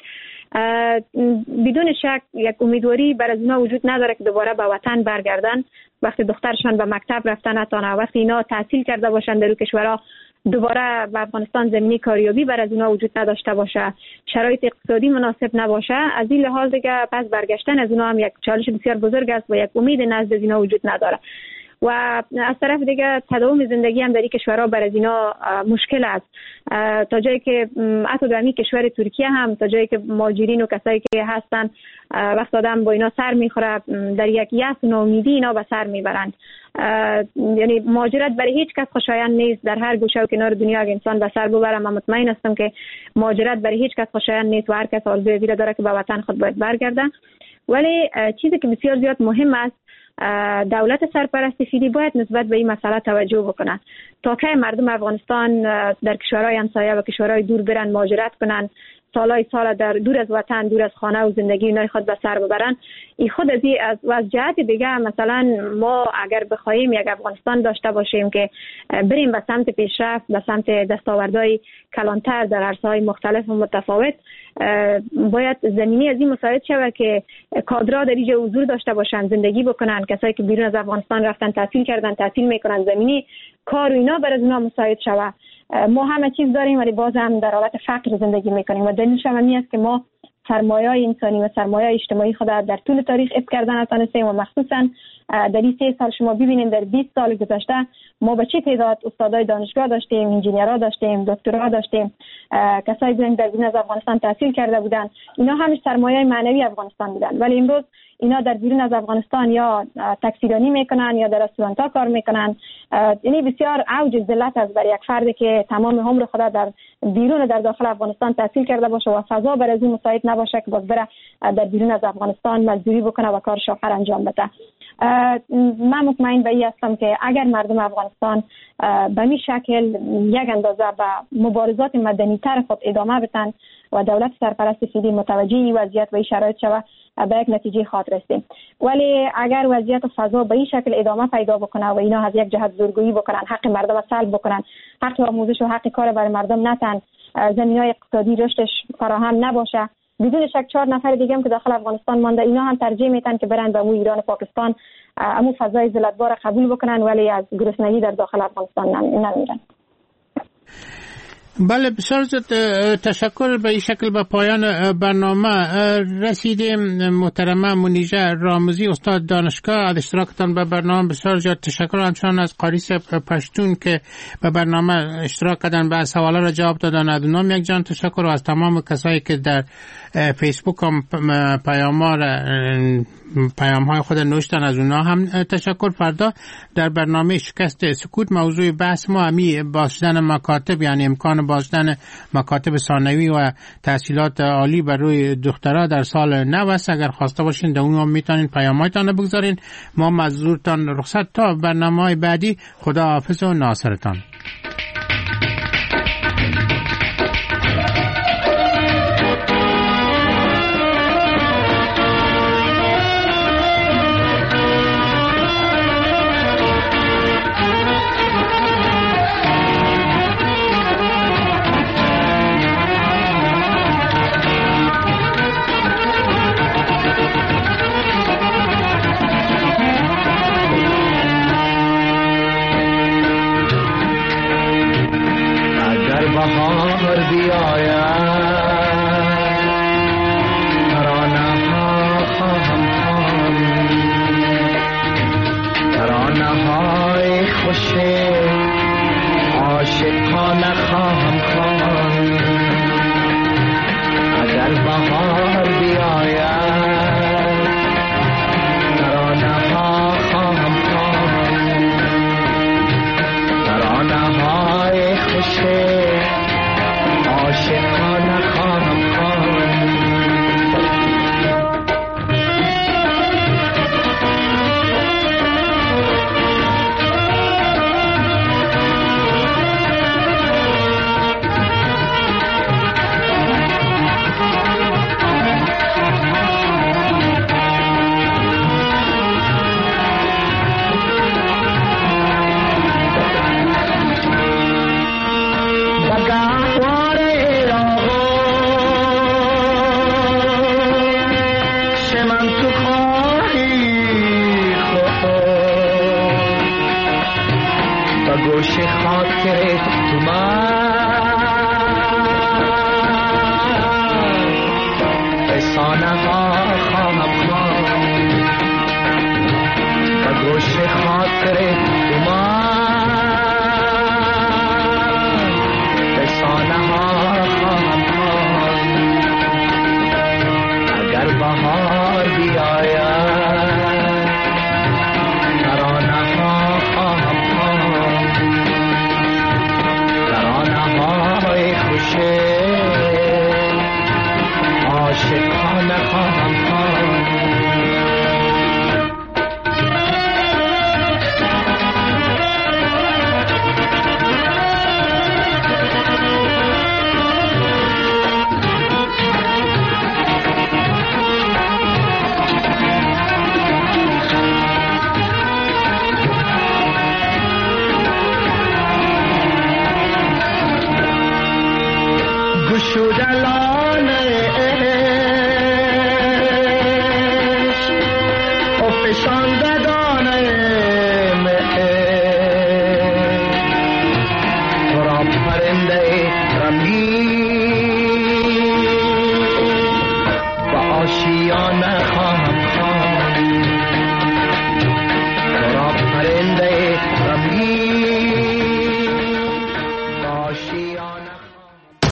بدون شک یک امیدواری بر از اونا وجود نداره که دوباره به وطن برگردن. وقتی دخترشان به مکتب رفتن، وقتی اینا تحصیل کرده باشن در کشورها، دوباره به افغانستان زمینی کاریابی بر از اونا وجود نداشته باشه، شرایط اقتصادی مناسب نباشه، از این لحاظ دیگه پس برگشتن از اونا هم یک چالش بسیار بزرگ است و یک امید نزد از اینا وجود نداره. و از طرف دیگه تداوم زندگی هم در این کشورها بر از اینا مشکل است، تا جایی که حتی در این کشور ترکیه هم تا جایی که مهاجرین و کسایی که هستن وقت آدم با اینا سر میخوره، در یک یأس و ناامیدی اینا به سر میبرند. یعنی مهاجرت برای هیچ کس خوشایند نیست. در هر گوشه و کنار دنیا اگه انسان به سر ببره، من مطمئن هستم که مهاجرت برای هیچ کس خوشایند نیست و هر کس آرزوی زیرا داره که به وطن خود باید برگرده. ولی چیزی که بسیار زیاد مهم است، دولت سرپرست فعلی باید نسبت به این مسئله توجه بکنه. تا که مردم افغانستان در کشورهای همسایه و کشورهای دور برن مهاجرت کنن، سالهای سال در دور از وطن، دور از خانه و زندگی اونای خود به سر ببرن. این خود از جهت دیگه مثلا ما اگر بخوایم یک افغانستان داشته باشیم که بریم به سمت پیشرفت، به سمت دستاوردهای کلانتر در عرصه‌های مختلف و متفاوت، باید زمینی از این مساعد شود که کادرها در اینجا حضور داشته باشن، زندگی بکنن. کسایی که بیرون از افغانستان رفتن تحصیل کردن، تحصیل میکنن، زمینی کار و اینا بر از اونا مساعد شود. ما همه چیز داریم ولی باز هم در حالت فقر زندگی میکنیم و دلیلش هم این است که ما سرمایه‌های انسانی و سرمایه‌های اجتماعی خود در طول تاریخ حفظ کردن نتونستیم و مخصوصا در این 3 سال شما ببینید در 20 سال گذشته ما به چه تعداد استادای دانشگاه داشتیم، انجینیرها داشتیم، دکترا داشتیم، کسایی بودن در بیرون از افغانستان تحصیل کرده بودن. اینا همش سرمایه معنوی افغانستان بودن، ولی امروز اینا در بیرون از افغانستان یا تاکسیرانی میکنن یا در رستوران‌ها کار میکنن. یعنی بسیار اوج ذلت است برای یک فردی که تمام عمر خود در بیرون در داخل افغانستان تحصیل کرده باشه و فضا برای این مساعد نباشه که باز بره در بیرون از افغانستان مزدوری بکنه و کار شاخر انجام بده. من مطمئن به این هستم که اگر مردم افغانستان به این شکل یک اندازه به مبارزات مدنی تر خود ادامه بدن و دولت سرپرست فعلی متوجه این وضعیت و این شرایط شود، به یک نتیجه خواهد رسید. ولی اگر وضعیت و فضا به این شکل ادامه پیدا بکنه و اینا از یک جهت زورگویی بکنن، حق مردم سلب بکنن، حق آموزش و حق کار برای مردم نتن، زمینه‌های اقتصادی رشدش فراهم نباشه، بدون شک 4 نفر دیگه هم که داخل افغانستان مانده اینا هم ترجیح میتن که برن به ایران و پاکستان امو فضای ذلتبار قبول بکنن ولی از گرسنگی در داخل افغانستان نمیرن. بله، بسیار تشکر. به این شکل به پایان برنامه رسیدیم. محترمه منیژه رامزی، استاد دانشگاه، از اشتراکتان به برنامه بسیار زیاد تشکر. همچنان از قاریس پشتون که به برنامه اشتراک کردن، به سوالا را جواب دادن، از اونام یک جان تشکر. و از تمام کسایی که در فیسبوک هم پیام‌های خود نوشتن، از اونها هم تشکر. فردا در برنامه شکست سکوت موضوع بحث ما همی بازداشتن مکاتب، یعنی امکان بازداشتن مکاتب ثانوی و تحصیلات عالی بر روی دخترها در سال نو است. اگر خواسته باشین در اونها میتونین پیام‌هایتان بگذارین. ما مزدورتان رخصت تا برنامه‌های بعدی. خدا حافظ و ناصرتان. عاشقانه گشود الان عشق افشان